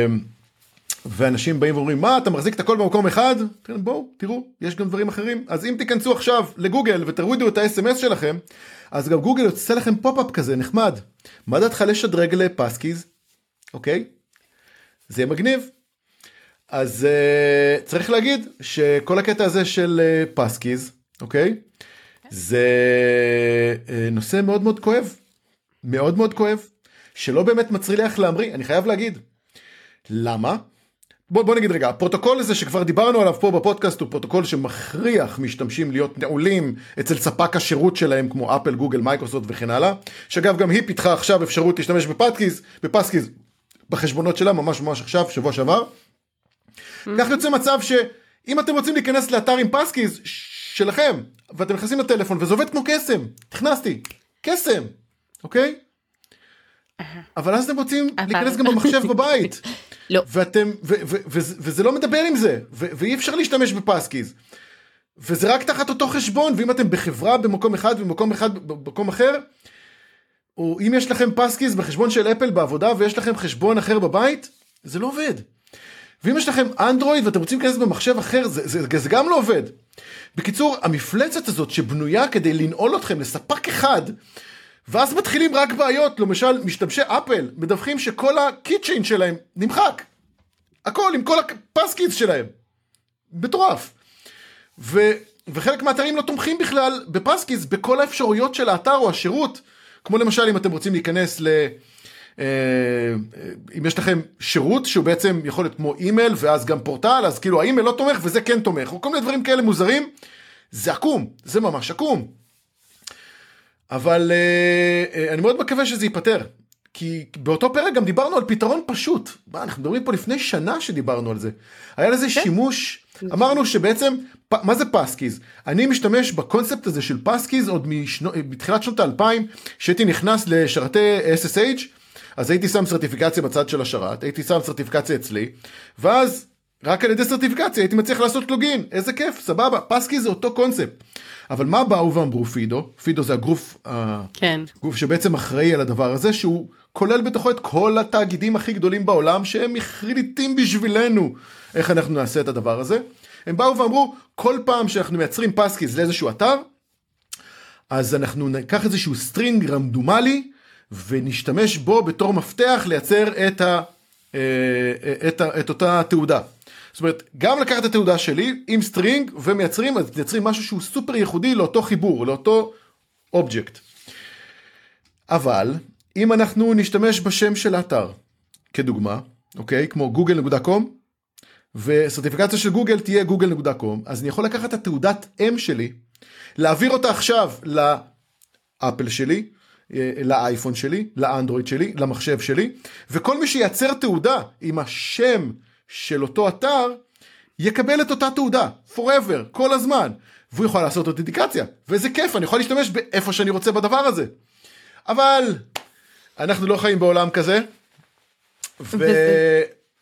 ואנשים באים ואומרים, מה, אתה מחזיק את הכל במקום אחד? בואו, תראו, יש גם דברים אחרים. אז אם תיכנסו עכשיו לגוגל ותורידו את ה-אס אם אס שלכם, אז גם גוגל יוצא לכם פופ-אפ כזה, נחמד. מה דעתך לשדרג לפסקיז? אוקיי? זה יהיה מגניב. אז uh, צריך להגיד שכל הקטע הזה של uh, פסקיז, אוקיי? זה uh, נושא מאוד מאוד כואב. מאוד מאוד כואב. שלא באמת מצליח להמריא. אני חייב להגיד. למה? בוא, בוא נגיד רגע, הפרוטוקול הזה שכבר דיברנו עליו פה בפודקאסט, הוא פרוטוקול שמכריח משתמשים להיות נעולים אצל ספק השירות שלהם, כמו אפל, גוגל, מייקרוסופט וכן הלאה, שאגב גם היא פיתחה עכשיו אפשרות להשתמש בפסקיז, בפסקיז בחשבונות שלה, ממש ממש עכשיו, שבוע שעבר. Mm-hmm. כך יוצא מצב שאם אתם רוצים להיכנס לאתר עם פסקיז שלכם, ואתם נכנסים לטלפון, וזה עובד כמו קסם, תכנסתי, קסם, אוקיי? אבל אז אתם רוצים להיכנס גם במחשב בבית. לא. ואתם, ו- ו- ו- וזה לא מדבר עם זה, ו- ואי אפשר להשתמש בפסקיז. וזה רק תחת אותו חשבון, ואם אתם בחברה במקום אחד ובמקום אחד במקום אחר, או אם יש לכם פסקיז בחשבון של אפל בעבודה, ויש לכם חשבון אחר בבית, זה לא עובד. ואם יש לכם אנדרואיד ואתם רוצים להיכנס במחשב אחר, זה, זה, זה גם לא עובד. בקיצור, המפלצת הזאת שבנויה כדי לנעול אתכם לספק אחד, ואז מתחילים רק בעיות, למשל משתמשי אפל מדווחים שכל הקיצ'יין שלהם נמחק, הכל עם כל הפסקיז שלהם, מטורף, ו, וחלק מהאתרים לא תומכים בכלל בפסקיז בכל האפשרויות של האתר או השירות, כמו למשל אם אתם רוצים להיכנס ל... אם יש לכם שירות שהוא בעצם יכול להיות כמו אימייל ואז גם פורטל, אז כאילו האימייל לא תומך וזה כן תומך, או כל מיני דברים כאלה מוזרים, זה עקום, זה ממש עקום. אבל uh, אני מאוד מקווה שזה ייפטר, כי באותו פרק גם דיברנו על פתרון פשוט. מה, אנחנו מדברים פה לפני שנה שדיברנו על זה. היה לזה שימוש, אמרנו שבעצם, מה זה פסקיז? אני משתמש בקונספט הזה של פסקיז עוד משנו, בתחילת שנות האלפיים, שהייתי נכנס לשרתי אס אס אייץ', אז הייתי שם סרטיפיקציה בצד של השרת, הייתי שם סרטיפיקציה אצלי, ואז רק על ידי סרטיפיקציה הייתי מצליח לעשות לוגין. איזה כיף, סבבה, פסקיז זה אותו קונספט. אבל מה באו ואמרו פידו? פידו זה הגוף, כן. הגוף שבעצם אחראי על הדבר הזה, שהוא כולל בתוכו את כל התאגידים הכי גדולים בעולם, שהם מחליטים בשבילנו איך אנחנו נעשה את הדבר הזה. הם באו ואמרו, כל פעם שאנחנו מייצרים פסקיז לאיזשהו אתר, אז אנחנו ניקח איזשהו סטרינג רנדומלי, ונשתמש בו בתור מפתח לייצר את, ה, את, ה, את אותה תעודה. זאת אומרת, גם לקחת את התעודה שלי עם סטרינג ומייצרים, אז מייצרים משהו שהוא סופר ייחודי לאותו חיבור, לאותו אובייקט. אבל, אם אנחנו נשתמש בשם של האתר, כדוגמה, אוקיי, כמו גוגל נקודה קום, וסרטיפיקציה של גוגל תהיה גוגל נקודה קום, אז אני יכול לקחת את התעודת M שלי, להעביר אותה עכשיו לאפל שלי, לאייפון שלי, לאנדרואיד שלי, למחשב שלי, וכל מי שייצר תעודה עם השם של אותו אתר, יקבל את אותה תעודה, forever, כל הזמן, והוא יכול לעשות אותנטיקציה, וזה כיף, אני יכול להשתמש באיפה שאני רוצה בדבר הזה. אבל, אנחנו לא חיים בעולם כזה, ו...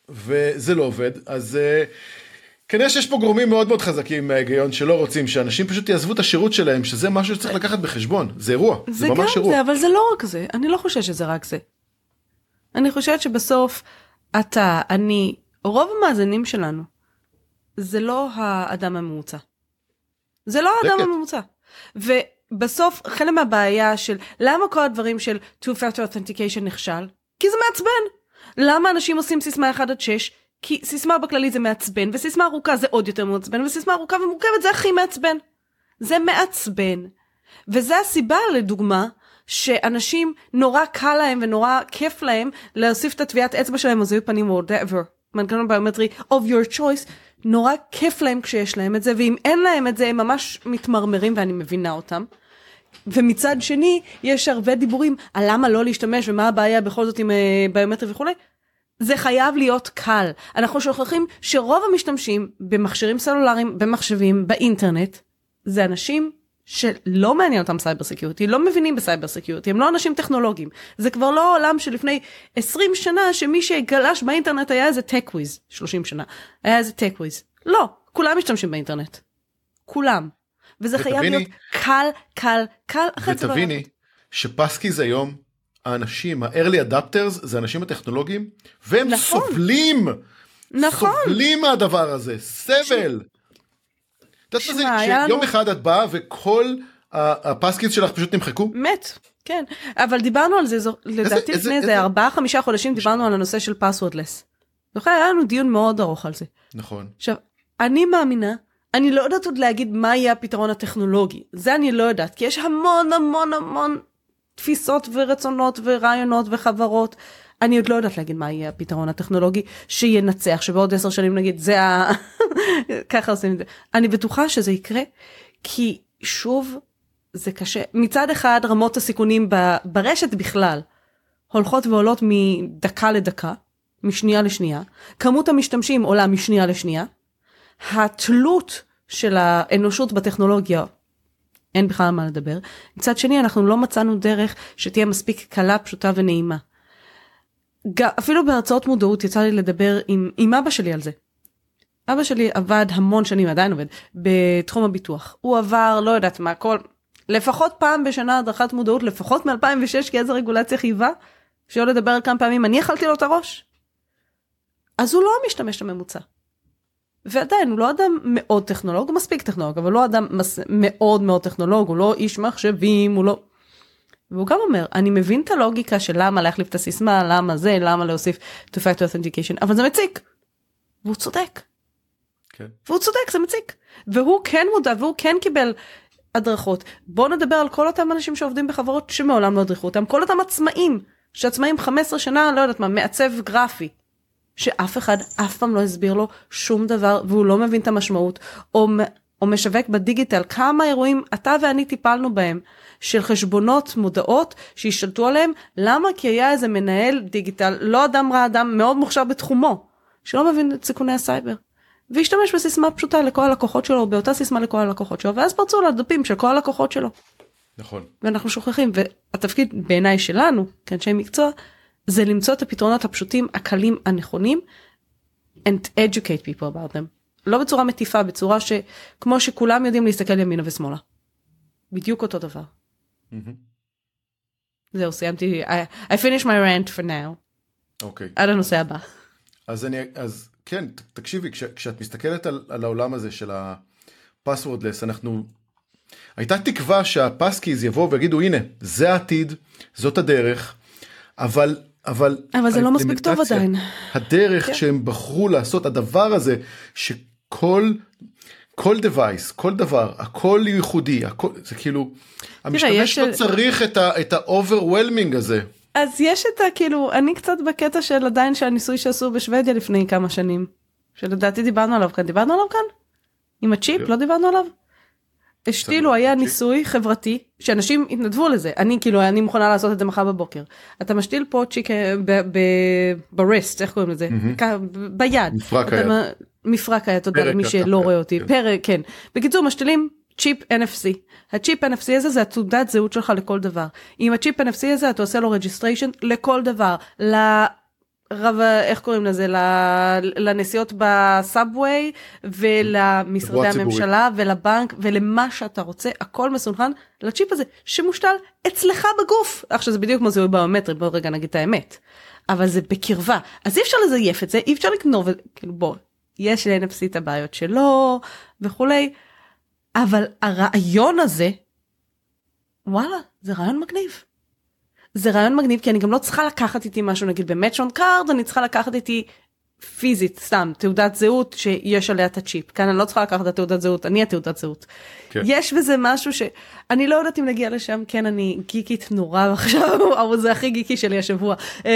וזה לא עובד, אז כנראה שיש פה גורמים מאוד מאוד חזקים מההיגיון שלא רוצים שאנשים פשוט יעזבו את השירות שלהם, שזה משהו שצריך לקחת בחשבון, זה אירוע, זה, זה ממש אירוע. זה, אבל זה לא רק זה, אני לא חושבת שזה רק זה. אני חושבת שבסוף אתה, אני, רוב המאזינים שלנו, זה לא האדם הממוצע. זה לא האדם הממוצע. ובסוף חלק מהבעיה של, למה כל הדברים של two-factor authentication נכשל? כי זה מעצבן. למה אנשים עושים סיסמה אחת עד שש? כי סיסמה בכללי זה מעצבן, וסיסמה ארוכה זה עוד יותר מעצבן, וסיסמה ארוכה ומורכבת זה הכי מעצבן. זה מעצבן. וזה הסיבה לדוגמה, שאנשים נורא קל להם ונורא כיף להם להוסיף את הטביעת אצבע שלהם או זיהוי פנים או whatever, מנגנון ביומטרי of your choice, נורא כיף להם כשיש להם את זה, ואם אין להם את זה הם ממש מתמרמרים ואני מבינה אותם. ומצד שני יש הרבה דיבורים על למה לא להשתמש ומה הבעיה בכל זאת עם ביומטרי וכו'. זה חייב להיות קל. אנחנו שוכחים שרוב המשתמשים במכשירים סלולריים, במחשבים, באינטרנט, זה אנשים שלא מעניין אותם סייבר סקיוריטי, לא מבינים בסייבר סקיוריטי, הם לא אנשים טכנולוגיים. זה כבר לא עולם שלפני עשרים שנה שמי שגלש באינטרנט היה איזה טק-וויז, שלושים שנה, היה איזה טק-וויז. לא, כולם משתמשים באינטרנט. כולם. וזה ותביני, חייב להיות קל, קל, קל. ותביני שפסקיז היום, האנשים, ה-early adapters, זה האנשים הטכנולוגיים, והם נכון. סובלים, נכון. סובלים מהדבר הזה, סבל. שיום אחד את באה וכל הפסקיז שלך פשוט נמחקו? מת, כן. אבל דיברנו על זה, לדעתי לפני איזה ארבעה, חמישה חודשים דיברנו על הנושא של passwordless. זוכר, היה לנו דיון מאוד ארוך על זה. נכון. עכשיו, אני מאמינה, אני לא יודעת עוד להגיד מה יהיה הפתרון הטכנולוגי. זה אני לא יודעת, כי יש המון המון המון תפיסות ורצונות ורעיונות וחברות. אני עוד לא יודעת להגיד מה יהיה הפתרון הטכנולוגי שינצח, שבעוד עשר שנים נגיד, זה ה... ככה עושים את זה. אני בטוחה שזה יקרה, כי שוב, זה קשה. מצד אחד, רמות הסיכונים ברשת בכלל, הולכות ועולות מדקה לדקה, משנייה לשנייה. כמות המשתמשים עולה משנייה לשנייה. התלות של האנושות בטכנולוגיה, אין בכלל מה לדבר. מצד שני, אנחנו לא מצאנו דרך שתהיה מספיק קלה, פשוטה ונעימה. אפילו בהרצאות מודעות יצא לי לדבר עם, עם אבא שלי על זה. אבא שלי עבד המון שנים, עדיין עובד, בתחום הביטוח. הוא עבר, לא יודעת מה, כל, לפחות פעם בשנה הדרכת מודעות, לפחות מ-אלפיים ושש, כי איזו רגולציה חייבה, שיהיה לדבר על כמה פעמים, אני אכלתי לו את הראש. אז הוא לא משתמש לממוצע. ועדיין, הוא לא אדם מאוד טכנולוג, הוא מספיק טכנולוג, אבל לא אדם מס... מאוד מאוד טכנולוג, הוא לא איש מחשבים, הוא לא... והוא גם אומר, אני מבין את הלוגיקה של למה להחליף את הסיסמה, למה זה, למה להוסיף two-factor authentication, אבל זה מציק. והוא צודק. כן. והוא צודק, זה מציק. והוא כן מודע, והוא כן קיבל הדרכות. בואו נדבר על כל אותם אנשים שעובדים בחברות שמעולם לא הדריכו אותם, כל אותם עצמאים, שעצמאים חמש עשרה שנה, לא יודעת מה, מעצב גרפי, שאף אחד אף פעם לא הסביר לו שום דבר, והוא לא מבין את המשמעות, או, או משווק בדיגיטל, כמה אירועים אתה ואני טיפלנו בהם, של חשבונות מודעות שהשתלטו עליהם, למה? כי היה איזה מנהל דיגיטל, לא אדם רע אדם, מאוד מוכשר בתחומו, שלא מבין את סיכוני הסייבר, והשתמש בסיסמה פשוטה לכל הלקוחות שלו, באותה סיסמה לכל הלקוחות שלו, ואז פרצו לדפים של כל הלקוחות שלו. נכון. ואנחנו שוכחים, והתפקיד בעיניי שלנו, כאנשי מקצוע, זה למצוא את הפתרונות הפשוטים, הקלים, הנכונים, and educate people about them. לא בצורה מטיפה, בצורה שכמו שכולם יודעים להסתכל ימינה ושמאלה. בדיוק אותו דבר. זהו, סיימתי, I finished my rant for now. אוקיי. עד הנושא הבא. אז אני, אז כן, תקשיבי, כש, כשאת מסתכלת על, על העולם הזה של ה-passwordless, אנחנו, הייתה תקווה שהפסקיז יבוא ויגידו, הנה, זה העתיד, זאת הדרך, אבל, אבל, אבל זה לא מספיק טוב עדיין. הדרך כן. שהם בחרו לעשות, הדבר הזה, שכל, כל device, כל דבר, הכל ייחודי, הכל, זה כאילו, המשתמש לא צריך את ה, את ה-overwhelming הזה. אז יש את ה, כאילו, אני קצת בקטע של עדיין שהניסוי שעשו בשוודיה לפני כמה שנים, שלדעתי דיברנו עליו כאן, דיברנו עליו כאן? עם הצ'יפ, לא דיברנו עליו? השתילו, היה ניסוי חברתי, שאנשים התנדבו לזה, אני כאילו, אני מוכנה לעשות את זה מחר בבוקר. אתה משתיל פה צ'יק בריסט, איך קוראים לזה? ביד. מפרק היד. מפרק היד, תודה למי שלא רואה אותי. פרק, כן. בקיצור, משתילים צ'יפ אן אף סי. הצ'יפ אן אף סי הזה זה התעודת זהות שלך לכל דבר. עם הצ'יפ אן אף סי הזה אתה עושה לו registration לכל דבר. רב, איך קוראים לזה, לנסיעות בסאבווי, ולמשרדי הממשלה, ולבנק, ולמה שאתה רוצה, הכל מסונכן לצ'יפ הזה, שמושתל אצלך בגוף. עכשיו זה בדיוק כמו זיהוי ביומטרי, בואו רגע נגיד את האמת. אבל זה בקרבה. אז אי אפשר לזייף את זה, אי אפשר לגנוב, כאילו בוא, יש ל-אן אף סי את הבעיות שלו, וכולי, אבל הרעיון הזה, וואלה, זה רעיון מגניב. זה רעיון מגניב, כי אני גם לא צריכה לקחת איתי משהו, נגיד במטשון קארד, אני צריכה לקחת איתי פיזית, סתם, תעודת זהות שיש עליה את הצ'יפ. כאן אני לא צריכה לקחת את תעודת זהות, אני התעודת זהות. כן. יש בזה משהו שאני לא יודעת אם נגיע לשם, כן, אני גיקית נורא עכשיו, אבל זה הכי גיקי שלי השבוע.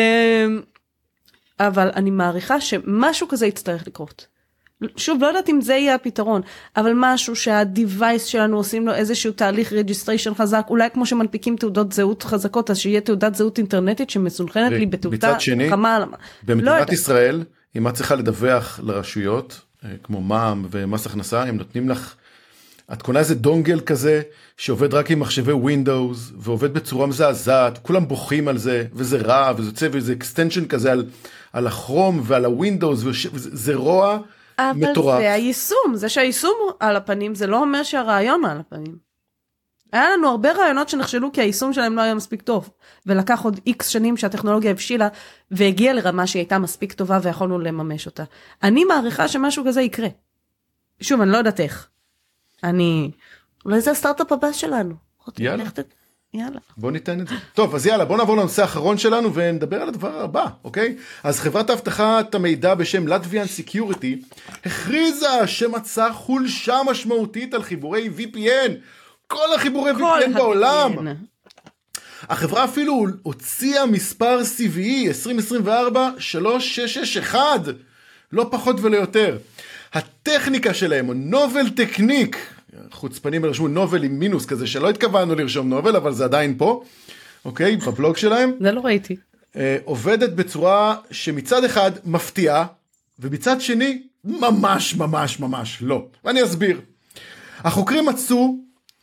אבל אני מעריכה שמשהו כזה יצטרך לקרות. שוב, לא יודעת אם זה יהיה הפתרון, אבל משהו שהדיווייס שלנו עושים לו איזשהו תהליך רג'יסטריישן חזק, אולי כמו שמנפיקים תעודות זהות חזקות, אז שיהיה תעודת זהות אינטרנטית שמסונכנת לי בתעודה חמה על מה. במדינת ישראל, אם את צריכה לדווח לרשויות, כמו מע"מ ומס הכנסה, הם נותנים לך, את קונה איזה דונגל כזה, שעובד רק עם מחשבי ווינדאוס, ועובד בצורה מזעזעת, כולם בוכים על זה, וזה רע, וזה יוצא, וזה אקסטנשן כזה על, על הכרום ועל הווינדאוס, וזה רוע, אבל מטורף. זה היישום, זה שהיישום על הפנים, זה לא אומר שהרעיון על הפנים. היה לנו הרבה רעיונות שנכשלו כי היישום שלהם לא היה מספיק טוב, ולקח עוד איקס שנים שהטכנולוגיה הבשילה, והגיעה לרמה שהיא הייתה מספיק טובה ויכולנו לממש אותה. אני מעריכה שמשהו כזה יקרה. שוב, אני לא יודעת איך. אני, אולי זה הסטארט-אפ הבא שלנו. יאללה. יאללה. בוא ניתן את זה. טוב, אז יאללה, בוא נעבור לנושא האחרון שלנו ונדבר על הדבר הבא, אוקיי? אז חברת האבטחת המידע בשם Latvian Security הכריזה שמצאה חולשה משמעותית על חיבורי וי פי אן. כל החיבורי וי פי אן בעולם. החברה אפילו הוציאה מספר סי וי אי עשרים עשרים וארבע שלוש שש שש אחת, לא פחות ולא יותר. הטכניקה שלהם, או נובל טכניק, חוצפנים הרשמו נובל עם מינוס כזה, שלא התכוונו לרשום נובל, אבל זה עדיין פה, אוקיי, בבלוג שלהם. זה לא ראיתי. עובדת בצורה שמצד אחד מפתיעה, ומצד שני ממש ממש ממש לא. ואני אסביר. החוקרים מצאו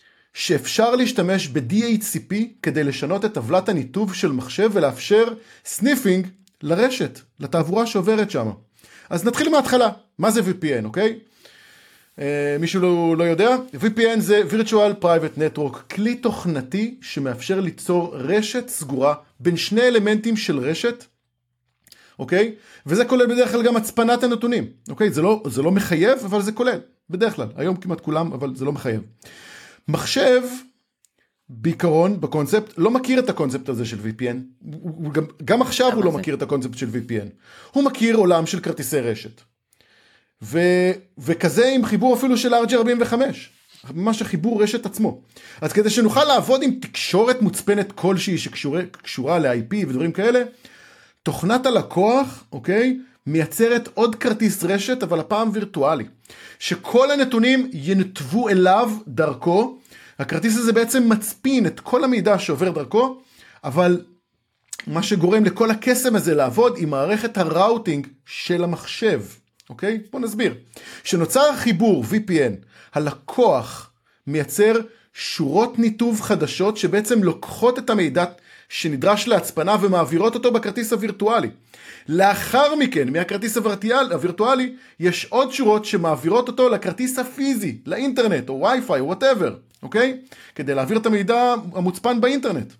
שאפשר להשתמש ב-די אייץ' סי פי כדי לשנות את טבלת הניתוב של מחשב ולאפשר סניפינג לרשת, לתעבורה שעוברת שם. אז נתחיל מההתחלה. מה זה וי פי אן, אוקיי? Uh, מישהו לא, לא יודע? וי פי אן זה Virtual Private Network, כלי תוכנתי שמאפשר ליצור רשת סגורה בין שני אלמנטים של רשת, אוקיי? וזה כולל בדרך כלל גם הצפנת הנתונים, אוקיי? זה לא, זה לא מחייב, אבל זה כולל, בדרך כלל. היום כמעט כולם, אבל זה לא מחייב. מחשב, בעיקרון, בקונספט, לא מכיר את הקונספט הזה של וי פי אן. הוא, גם, גם עכשיו הוא לא זה? מכיר את הקונספט של וי פי אן. הוא מכיר עולם של כרטיסי רשת. ו, וכזה עם חיבור אפילו של אר ג'י ארבעים וחמש. ממש החיבור רשת עצמו. אז כדי שנוכל לעבוד עם תקשורת מוצפנת כלשהי שקשורה ל-איי פי ודברים כאלה, תוכנת הלקוח, אוקיי, מייצרת עוד כרטיס רשת, אבל הפעם וירטואלי. שכל הנתונים ינתבו אליו דרכו. הכרטיס הזה בעצם מצפין את כל המידע שעובר דרכו, אבל מה שגורם לכל הקסם הזה לעבוד עם מערכת הראוטינג של המחשב. אוקיי? בוא נסביר. שנוצר החיבור וי פי אן, הלקוח מייצר שורות ניתוב חדשות שבעצם לוקחות את המידע שנדרש להצפנה ומעבירות אותו בכרטיס הווירטואלי. לאחר מכן, מהכרטיס הווירטואלי, יש עוד שורות שמעבירות אותו לכרטיס הפיזי, לאינטרנט או וי-פיי או whatever, אוקיי? כדי להעביר את המידע המוצפן באינטרנט.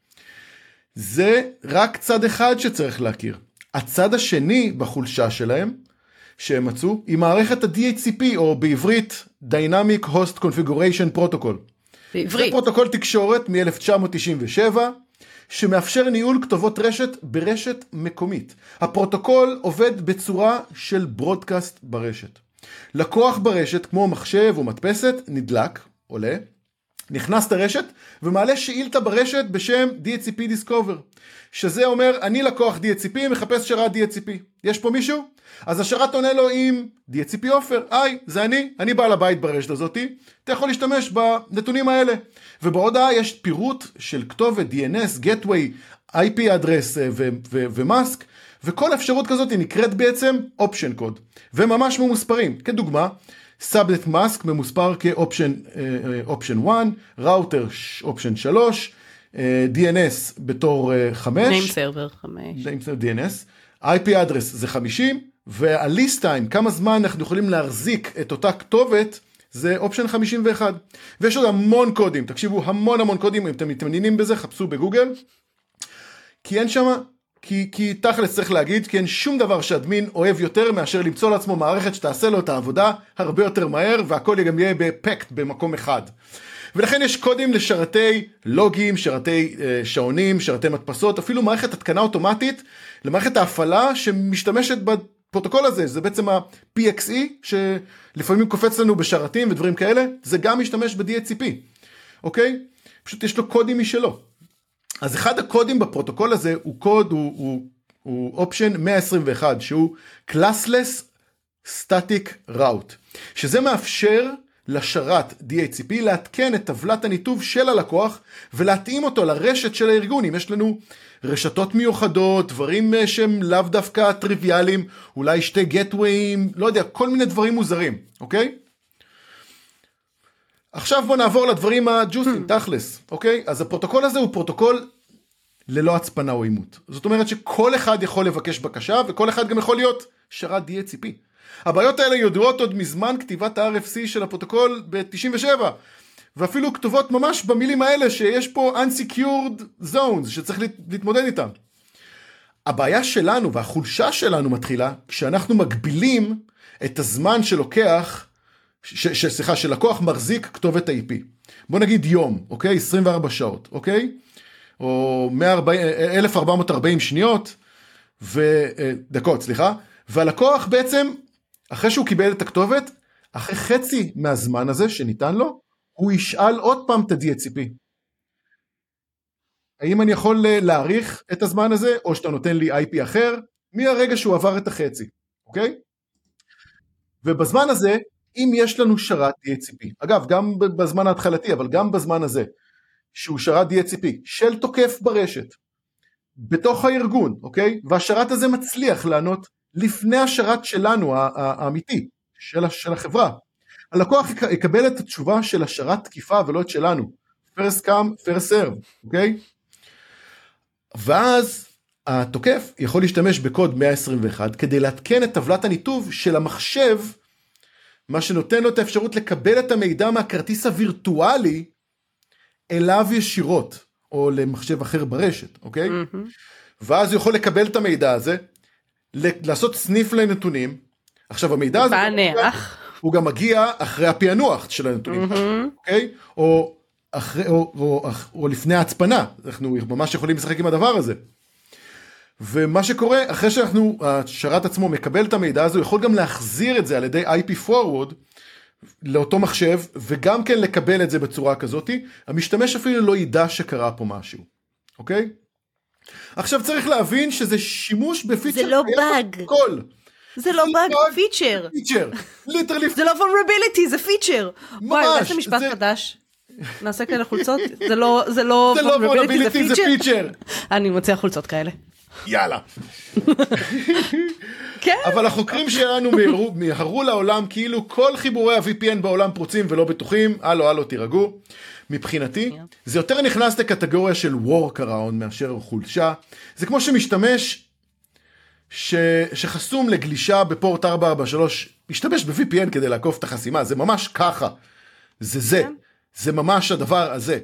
זה רק צד אחד שצריך להכיר. הצד השני בחולשה שלהם, שהם מצאו, היא מערכת ה-די אייץ' סי פי, או בעברית, Dynamic Host Configuration Protocol. בעברית. זה פרוטוקול תקשורת מ-אלף תשע מאות תשעים ושבע, שמאפשר ניהול כתובות רשת ברשת מקומית. הפרוטוקול עובד בצורה של ברודקאסט ברשת. לקוח ברשת, כמו מחשב או מדפסת, נדלק, עולה, נכנס לרשת, ומעלה שאילתה ברשת בשם די אייץ' סי פי Discover. שזה אומר, אני לקוח די אייץ' סי פי, מחפש שרת די אייץ' סי פי. יש פה מישהו? אז השרת עונה לו עם די אייץ' סי פי אופר, היי, זה אני, אני בעל הבית ברשת הזאת, אתה יכול להשתמש בנתונים האלה. ובהודעה יש פירוט של כתובת, די אן אס, Gateway, איי פי address ומאסק, וכל אפשרות כזאת היא נקראת בעצם Option Code, וממש ממוספרים. כדוגמה, Subnet Mask ממוספר כ-Option Option אחת, Router Option שלוש, די אן אס בתור חמש, Name Server חמש, די אן אס, איי פי address זה חמישים, וה-lease time, כמה זמן אנחנו יכולים להחזיק את אותה כתובת, זה אופשן חמישים ואחת. ויש עוד המון קודים, תקשיבו, המון המון קודים, אם אתם מתעניינים בזה, חפשו בגוגל, כי אין שמה, כי, כי תכלס צריך להגיד, כי אין שום דבר שאדמין אוהב יותר, מאשר למצוא לעצמו מערכת שתעשה לו את העבודה, הרבה יותר מהר, והכל גם יהיה בפקט במקום אחד. ולכן יש קודים לשרתי לוגים, שרתי אה, שעונים, שרתי מדפסות, אפילו מערכת התקנה אוטומטית, למערכת ההפעלה שמשתמשת בפרוטוקול הזה, זה בעצם ה-פי אקס אי, שלפעמים קופץ לנו בשרתים ודברים כאלה, זה גם משתמש ב-די אייץ' סי פי, אוקיי? פשוט יש לו קודים משלו. אז אחד הקודים בפרוטוקול הזה הוא קוד, הוא, הוא, הוא אופשן מאה עשרים ואחת, שהוא Classless Static Route, שזה מאפשר לשרת די אייץ' סי פי להתקן את טבלת הניתוב של הלקוח, ולהתאים אותו לרשת של הארגון. אם יש לנו רשתות מיוחדות, דברים שהם לאו דווקא טריוויאליים, אולי שתי גטוויים, לא יודע, כל מיני דברים מוזרים, אוקיי? עכשיו בוא נעבור לדברים הג'וסים, תכלס, אוקיי? אז הפרוטוקול הזה הוא פרוטוקול ללא הצפנה או אימות. זאת אומרת שכל אחד יכול לבקש בקשה, וכל אחד גם יכול להיות שרת די אייץ' סי פי. הבעיות האלה יודעות עוד מזמן כתיבת ה-אר אף סי של הפרוטוקול ב-תשעים ושבע, ואפילו כתובות ממש במילים האלה שיש פה unsecured zones שצריך להתמודד איתם. הבעיה שלנו והחולשה שלנו מתחילה כשאנחנו מגבילים את הזמן שלוקח, ש, ש, סליחה, שלקוח מחזיק כתובת איי פי. בוא נגיד יום, אוקיי? עשרים וארבע שעות, אוקיי? או אלף ארבע מאות וארבעים שניות ודקות, סליחה. והלקוח בעצם, אחרי שהוא קיבל את הכתובת, אחרי חצי מהזמן הזה שניתן לו, הוא ישאל עוד פעם את ה-די אייץ' סי פי. האם אני יכול להאריך את הזמן הזה, או שאתה נותן לי איי פי אחר, מהרגע שהוא עבר את החצי, אוקיי? ובזמן הזה, אם יש לנו שרת די אייץ' סי פי, אגב, גם בזמן ההתחלתי, אבל גם בזמן הזה, שהוא שרת די אייץ' סי פי, של תוקף ברשת, בתוך הארגון, אוקיי? והשרת הזה מצליח לענות לפני השרת שלנו, האמיתי, של, של החברה. הלקוח יקבל את התשובה של השרת תקיפה ולא את שלנו. First come, first serve, אוקיי? ואז התוקף יכול להשתמש בקוד מאה עשרים ואחת כדי להתקן את טבלת הניתוב של המחשב, מה שנותן לו את האפשרות לקבל את המידע מהכרטיס הווירטואלי אליו ישירות, או למחשב אחר ברשת, אוקיי? Mm-hmm. ואז הוא יכול לקבל את המידע הזה, לעשות סניף לנתונים. עכשיו המידע הזה הוא גם מגיע אחרי הפענוח של הנתונים, אוקיי? או אחרי או, או, או לפני ההצפנה. אנחנו ממש יכולים לשחק עם הדבר הזה. ומה שקורה, אחרי שאנחנו, השרת עצמו מקבל את המידע הזה, הוא יכול גם להחזיר את זה על ידי איי פי forward לאותו מחשב, וגם כן לקבל את זה בצורה כזאת. המשתמש אפילו לא ידע שקרה פה משהו. אוקיי? עכשיו צריך להבין שזה שימוש בפיצ'ר. זה לא באג. כל. זה לא באג, זה פיצ'ר. פיצ'ר. ליטרלי. זה לא vulnerability, זה פיצ'ר. וואי, אולי זה משפט חדש. נעשה כאלה חולצות. זה לא vulnerability, זה פיצ'ר. אני מוצא חולצות כאלה. יאללה. כן. אבל החוקרים שלנו מהרו לעולם כאילו כל חיבורי ה-וי פי אן בעולם פרוצים ולא בטוחים. הלו, הלו, תירגעו. מבחינתי, זה יותר נכנס לקטגוריה של workaround מאשר חולשה. זה כמו שמשתמש ש... שחסום לגלישה בפורט ארבע ארבע שלוש, משתמש ב-וי פי אן כדי לעקוף את החסימה. זה ממש ככה. זה זה. זה ממש הדבר הזה.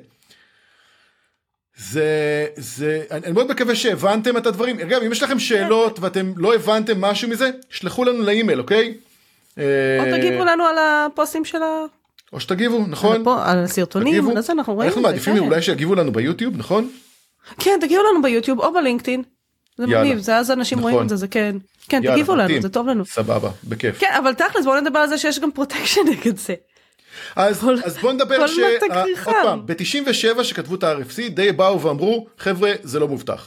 זה, זה, אני, אני מאוד מקווה שהבנתם את הדברים. אגב, אם יש לכם שאלות ואתם לא הבנתם משהו מזה, שלחו לנו לאימייל, אוקיי? או תגיבו לנו על הפוסטים של ה... או שתגיבו, נכון? על הסרטונים, על זה אנחנו רואים. אנחנו מעדיפים אולי שיגיבו לנו ביוטיוב, נכון? כן, תגיבו לנו ביוטיוב או בלינקדאין. זה מגניב, זה אז אנשים רואים את זה, זה כן. כן, תגיבו לנו, זה טוב לנו. סבבה, בכיף. כן, אבל תכלס, בואו נדבר על זה שיש גם פרוטקשן נגד זה. אז, אז בוא נדבר ש... עוד פעם, ב-תשעים ושבע שכתבו את ה-אר אף סי, די באו ואמרו, חבר'ה, זה לא מובטח.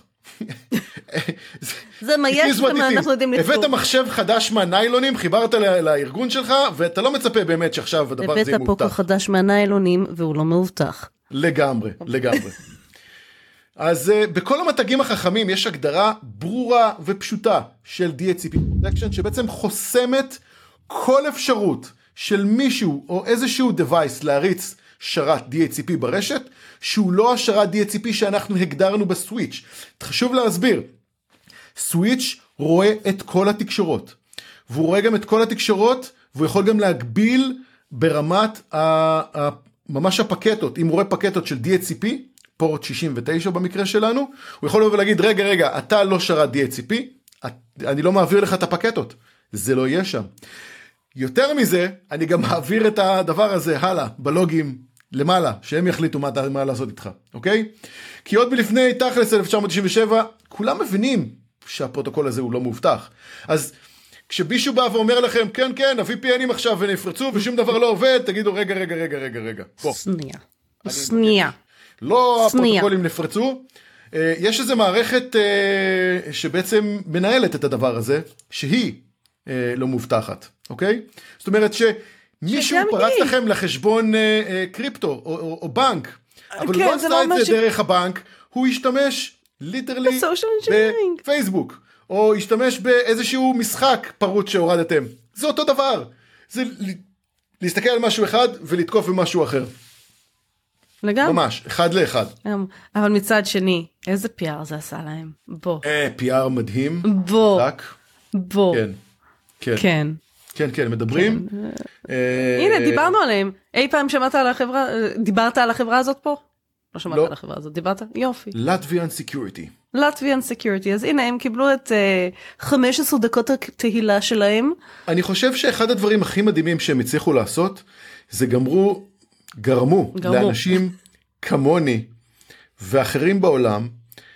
זה מה יש ומה אנחנו יודעים לכתוב. הבאת מחשב חדש מהניילונים, חיברת לארגון שלך, ואתה לא מצפה באמת שעכשיו הדבר הזה יהיה מובטח. הבאת פה חדש מהניילונים, והוא לא מאובטח. לגמרי, לגמרי. אז בכל המתגים החכמים יש הגדרה ברורה ופשוטה של די אייץ' סי פי Protection, שבעצם חוסמת כל אפשרות של מישהו או איזשהו device להריץ שרת די אייץ' סי פי ברשת, שהוא לא השרת די אייץ' סי פי שאנחנו הגדרנו בסוויץ'. חשוב להסביר, סוויץ' רואה את כל התקשורות, והוא רואה גם את כל התקשורות, והוא יכול גם להגביל ברמת ה, ה, ממש הפקטות, אם הוא רואה פקטות של די אייץ' סי פי, פורט שישים ותשע במקרה שלנו, הוא יכול לבוא ולהגיד, רגע, רגע, אתה לא שרת די אייץ' סי פי, אני לא מעביר לך את הפקטות, זה לא יהיה שם. יותר מזה, אני גם מעביר את הדבר הזה הלאה, בלוגים למעלה, שהם יחליטו מה, מה לעשות איתך, אוקיי? כי עוד מלפני תכלס אלף תשע מאות תשעים ושבע, כולם מבינים שהפרוטוקול הזה הוא לא מובטח. אז כשמישהו בא ואומר לכם, כן, כן, ה-וי פי אנים עכשיו ונפרצו ושום דבר לא עובד, תגידו, רגע, רגע, רגע, רגע, רגע. סנייה. סנייה. לא הפרוטוקולים נפרצו. יש איזו מערכת שבעצם מנהלת את הדבר הזה, שהיא לא מובטחת, אוקיי? זאת אומרת שמישהו פרץ לכם לחשבון קריפטו או, או בנק, אבל הוא לא עשה את זה דרך הבנק, הוא ישתמש ליטרלי בפייסבוק, או ישתמש באיזשהו משחק פרוט שהורדתם. זה אותו דבר. זה להסתכל על משהו אחד ולתקוף במשהו אחר. לגמרי. ממש, אחד לאחד. אבל מצד שני, איזה פי אר זה עשה להם? בוא. אה, פי אר מדהים. בוא. בוא. כן. כן. כן. כן, כן, מדברים. הנה, דיברנו עליהם. אי פעם שמעת על החברה, דיברת על החברה הזאת פה? לא שמעת על החברה הזאת, דיברת? יופי. Latvian Security. Latvian Security, אז הנה, הם קיבלו את חמש עשרה דקות התהילה שלהם. אני חושב שאחד הדברים הכי מדהימים שהם הצליחו לעשות, זה גמרו, גרמו לאנשים כמוני ואחרים בעולם,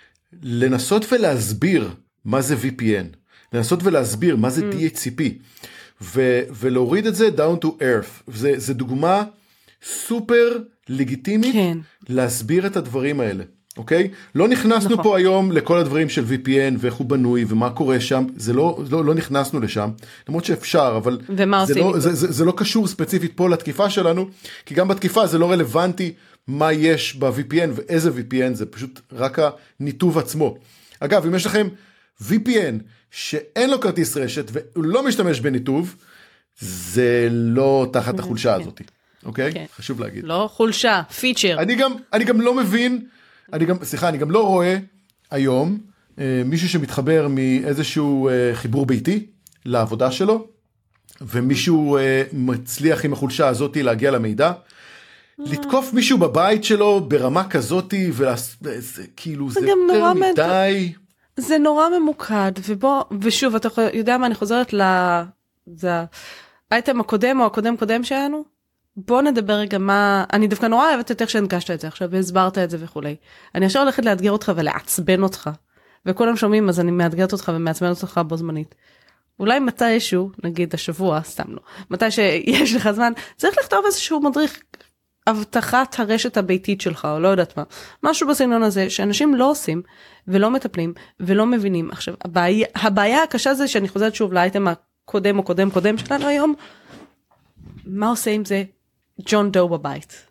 לנסות ולהסביר מה זה וי פי אן. לנסות ולהסביר מה זה די אייץ' סי פי, ו- ולהוריד את זה down to earth. זה, זה דוגמה סופר לגיטימית כן. להסביר את הדברים האלה, אוקיי? לא נכנסנו נכון. פה היום לכל הדברים של וי פי אן ואיך הוא בנוי ומה קורה שם, זה לא, לא, לא נכנסנו לשם, למרות שאפשר, אבל זה לא, זה, זה, זה לא קשור ספציפית פה לתקיפה שלנו, כי גם בתקיפה זה לא רלוונטי מה יש ב-וי פי אן ואיזה וי פי אן, זה פשוט רק הניתוב עצמו. אגב, אם יש לכם וי פי אן שאין לו כרטיס רשת והוא לא משתמש בניתוב, זה לא תחת החולשה הזאת. אוקיי? חשוב להגיד. לא חולשה, פיצ'ר. אני גם, אני גם לא מבין, אני גם, סליחה, אני גם לא רואה היום מישהו שמתחבר מאיזשהו חיבור ביתי לעבודה שלו, ומישהו מצליח עם החולשה הזאת להגיע למידע, לתקוף מישהו בבית שלו ברמה כזאת, וכאילו זה יותר מדי... זה נורא ממוקד, ובוא, ושוב, אתה יודע מה, אני חוזרת ל... זה האייטם הקודם או הקודם קודם שלנו? בוא נדבר רגע מה... אני דווקא נורא אוהבת את איך שהנגשת את זה עכשיו, והסברת את זה וכולי. אני עכשיו הולכת לאתגר אותך ולעצבן אותך, וכולם שומעים, אז אני מאתגרת אותך ומעצבנת אותך בו זמנית. אולי מתישהו, נגיד השבוע, סתם לא, מתי שיש לך זמן, צריך לכתוב איזשהו מדריך הבטחת הרשת הביתית שלך, או לא יודעת מה. משהו בסגנון הזה, שאנשים לא עושים, ולא מטפלים, ולא מבינים. עכשיו, הבעיה, הבעיה הקשה זה, שאני חוזרת שוב לאייטם הקודם או קודם קודם שלנו היום, מה עושה עם זה ג'ון דו בבית?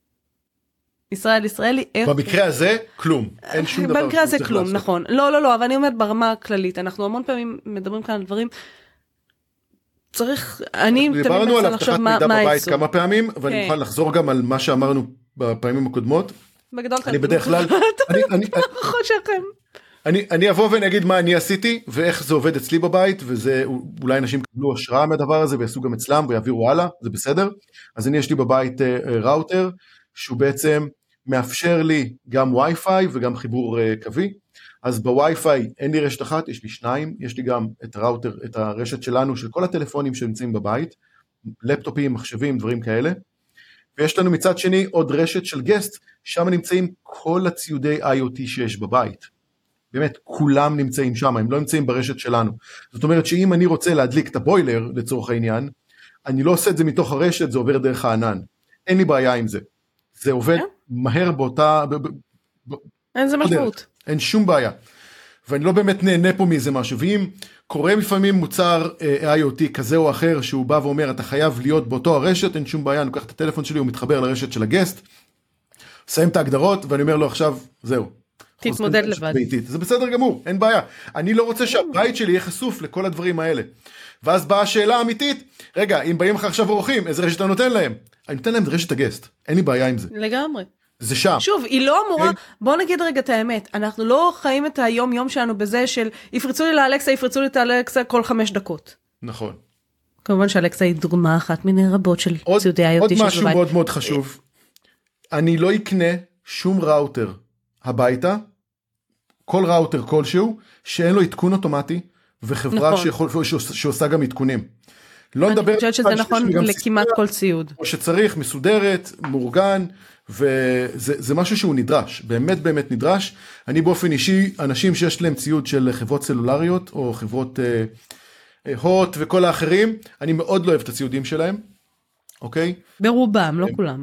ישראל, ישראלי, איך... במקרה הזה, כלום. אין שום דבר. במקרה הזה, כלום, לעשות. נכון. לא, לא, לא, אבל אני אומרת ברמה הכללית, אנחנו המון פעמים מדברים כאן על דברים, צריך, אני תמיד מנסה לחשוב מה העצור. דיברנו על הבטחת מידע בבית כמה פעמים, ואני מוכן לחזור גם על מה שאמרנו בפעמים הקודמות. בגדול אני בדרך כלל... אני, אני אבוא ואני אגיד מה אני עשיתי, ואיך זה עובד אצלי בבית, וזה, אולי אנשים קבלו השראה מהדבר הזה, ויעשו גם אצלם, ויעבירו הלאה, זה בסדר. אז אני יש לי בבית ראוטר, שהוא בעצם מאפשר לי גם וי-פיי, וגם חיבור קווי. אז בווי-פיי אין לי רשת אחת, יש לי שניים, יש לי גם את הראוטר, את הרשת שלנו, של כל הטלפונים שנמצאים בבית, לפטופים, מחשבים, דברים כאלה. ויש לנו מצד שני עוד רשת של גסט, שם נמצאים כל הציודי איי או טי שיש בבית. באמת, כולם נמצאים שם, הם לא נמצאים ברשת שלנו. זאת אומרת שאם אני רוצה להדליק את הבוילר, לצורך העניין, אני לא עושה את זה מתוך הרשת, זה עובר דרך הענן. אין לי בעיה עם זה. זה עובד מהר באותה... אין זה משמעות. אין שום בעיה. ואני לא באמת נהנה פה מאיזה משהו. ואם קורה לפעמים מוצר איי או טי כזה או אחר, שהוא בא ואומר, אתה חייב להיות באותו הרשת, אין שום בעיה, אני לוקח את הטלפון שלי, הוא מתחבר לרשת של הגסט, מסיים את ההגדרות, ואני אומר לו עכשיו, זהו. תתמודד לבד. זה בסדר גמור, אין בעיה. אני לא רוצה שהבית שלי יהיה חשוף לכל הדברים האלה. ואז באה השאלה האמיתית, רגע, אם באים לך עכשיו אורחים, איזה רשת אתה נותן להם? אני נותן להם את רשת הגסט, אין לי בעיה עם זה. לגמרי. זה שם. שוב, היא לא אמורה, בוא נגיד רגע את האמת, אנחנו לא חיים את היום יום שלנו בזה של, יפרצו לי לאלקסה, יפרצו לי את האלקסה כל חמש דקות. נכון. כמובן שאלקסה היא דוגמה אחת מיני רבות של ציודי ה-איי או טי. עוד משהו מאוד מאוד חשוב, אני לא אקנה שום ראוטר הביתה, כל ראוטר כלשהו, שאין לו עדכון אוטומטי, וחברה שעושה גם עדכונים. אני חושבת שזה נכון לכמעט כל ציוד. כמו שצריך, מסודרת, מאורגן, וזה משהו שהוא נדרש, באמת באמת נדרש. אני באופן אישי, אנשים שיש להם ציוד של חברות סלולריות, או חברות הוט וכל האחרים, אני מאוד לא אוהב את הציודים שלהם, אוקיי? ברובם, לא כולם.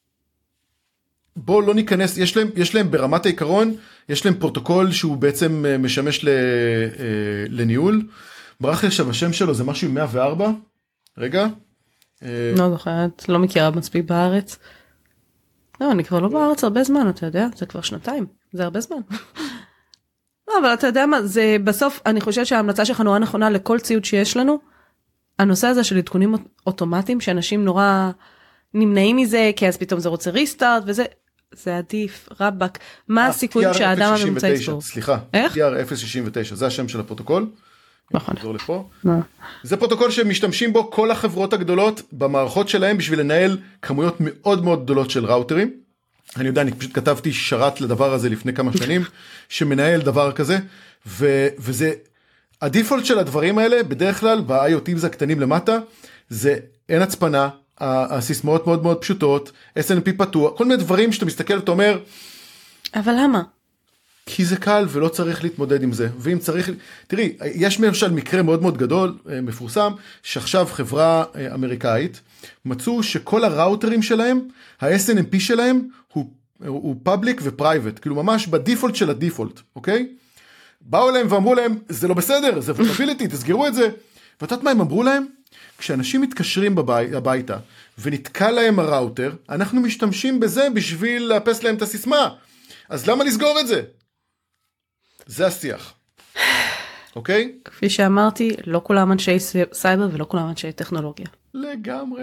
בואו לא ניכנס, יש להם, יש להם ברמת העיקרון, יש להם פרוטוקול שהוא בעצם משמש לניהול, ברח לי עכשיו השם שלו, זה משהו עם מאה וארבע, רגע. לא זוכרת, לא מכירה מספיק בארץ. לא, אני כבר לא בארץ הרבה זמן, אתה יודע, זה כבר שנתיים, זה הרבה זמן. לא, אבל אתה יודע מה, זה בסוף, אני חושבת שההמלצה שלך נורא נכונה לכל ציוד שיש לנו, הנושא הזה של עדכונים אוטומטיים, שאנשים נורא נמנעים מזה, כי אז פתאום זה רוצה ריסטארט, וזה, זה עדיף, רבק. מה הסיכוי שהאדם הממוצע יספור? סליחה, איך? טי אר אפס שישים ותשע, זה השם של הפרוטוקול. נכון. לא. זה פרוטוקול שמשתמשים בו כל החברות הגדולות במערכות שלהם בשביל לנהל כמויות מאוד מאוד גדולות של ראוטרים. אני יודע, אני פשוט כתבתי שרת לדבר הזה לפני כמה שנים, שמנהל דבר כזה, ו- וזה, הדיפולט של הדברים האלה, בדרך כלל, ב-איי או טיז הקטנים למטה, זה אין הצפנה, הסיסמאות מאוד מאוד פשוטות, אס אן פי פתוח, כל מיני דברים שאתה מסתכל ואתה אומר, אבל למה? כי זה קל ולא צריך להתמודד עם זה, ואם צריך, תראי, יש למשל מקרה מאוד מאוד גדול, מפורסם, שעכשיו חברה אמריקאית, מצאו שכל הראוטרים שלהם, ה-אס אן פי שלהם, הוא, הוא פאבליק ופרייבט, כאילו ממש בדיפולט של הדיפולט, אוקיי? באו אליהם ואמרו להם, זה לא בסדר, זה vulnerability, תסגרו את זה. ואתה יודעת מה הם אמרו להם? כשאנשים מתקשרים בבית, הביתה, ונתקע להם הראוטר, אנחנו משתמשים בזה בשביל לאפס להם את הסיסמה. אז למה לסגור את זה? זה השיח. אוקיי? כפי שאמרתי, לא כולם אנשי סייבר ולא כולם אנשי טכנולוגיה. לגמרי.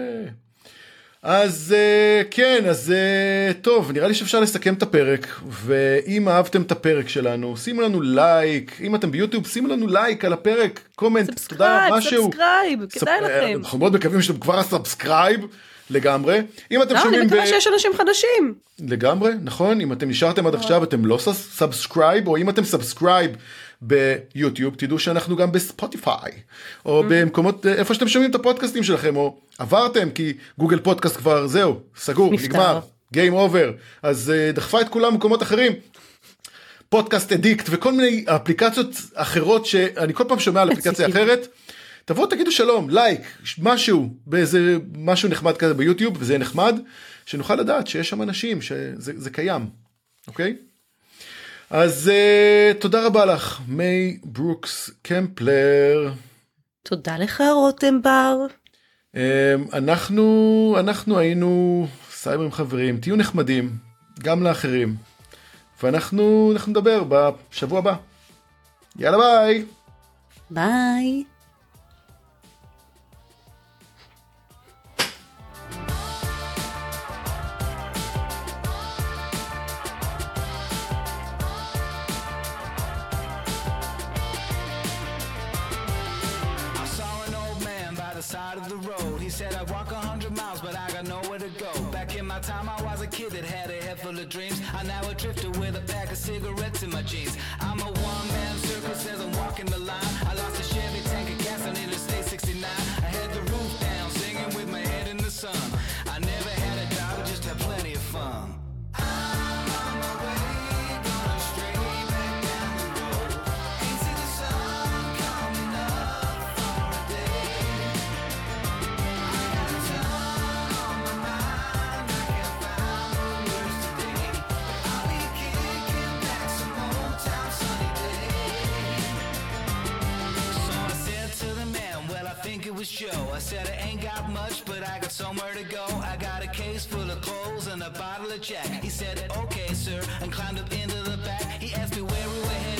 אז כן, אז טוב, נראה לי שאפשר לסכם את הפרק, ואם אהבתם את הפרק שלנו, שימו לנו לייק, אם אתם ביוטיוב, שימו לנו לייק על הפרק, קומנט, תודה, משהו. סאבסקרייב, כדאי לכם. אנחנו מאוד מקווים שאתם כבר סאבסקרייב, לגמרי. אם אתם שומעים... אני מקווה שיש אנשים חדשים. לגמרי, נכון, אם אתם נשארתם עד עכשיו, אתם לא סאבסקרייב, או אם אתם סאבסקרייב ביוטיוב, תדעו שאנחנו גם בספוטיפיי, או במקומות, איפה שאתם שומעים את הפודקאסטים שלכם, או עברתם, כי גוגל פודקאסט כבר זהו, סגור, נגמר, גיים אובר, אז דחפה את כולם במקומות אחרים, פודקאסט אדיקט, וכל מיני אפליקציות אחרות, שאני כל פעם שומע על אפליקציה אחרת, תבואו תגידו שלום, לייק, משהו, באיזה משהו נחמד כזה ביוטיוב, וזה יהיה נחמד, שנוכל לדעת שיש שם אנשים, שזה קיים, אוקיי? אז uh, תודה רבה לך, מי ברוקס קמפלר. תודה לך רותם בר. Um, אנחנו, אנחנו היינו סייברים חברים, תהיו נחמדים, גם לאחרים. ואנחנו אנחנו נדבר בשבוע הבא. יאללה ביי. ביי. Side of the road, he said I'd walk a hundred miles, but I got nowhere to go. Back in my time, I was a kid that had a head full of dreams. I'm now a drifter with a pack of cigarettes in my jeans. I'm a one-man circus as I'm walking the line. I lost a Chevy tank of gas on Interstate sixty-nine. I had the roof down, singing with my head in the sun. I never had a job, just had plenty of fun. I'm on my way, going straight back down the road. Ain't see the sun coming up for a day. It was Joe. I said I ain't got much, but I got somewhere to go. I got a case full of clothes and a bottle of Jack. He said, okay, sir, and climbed up into the back. He asked me where we were headed.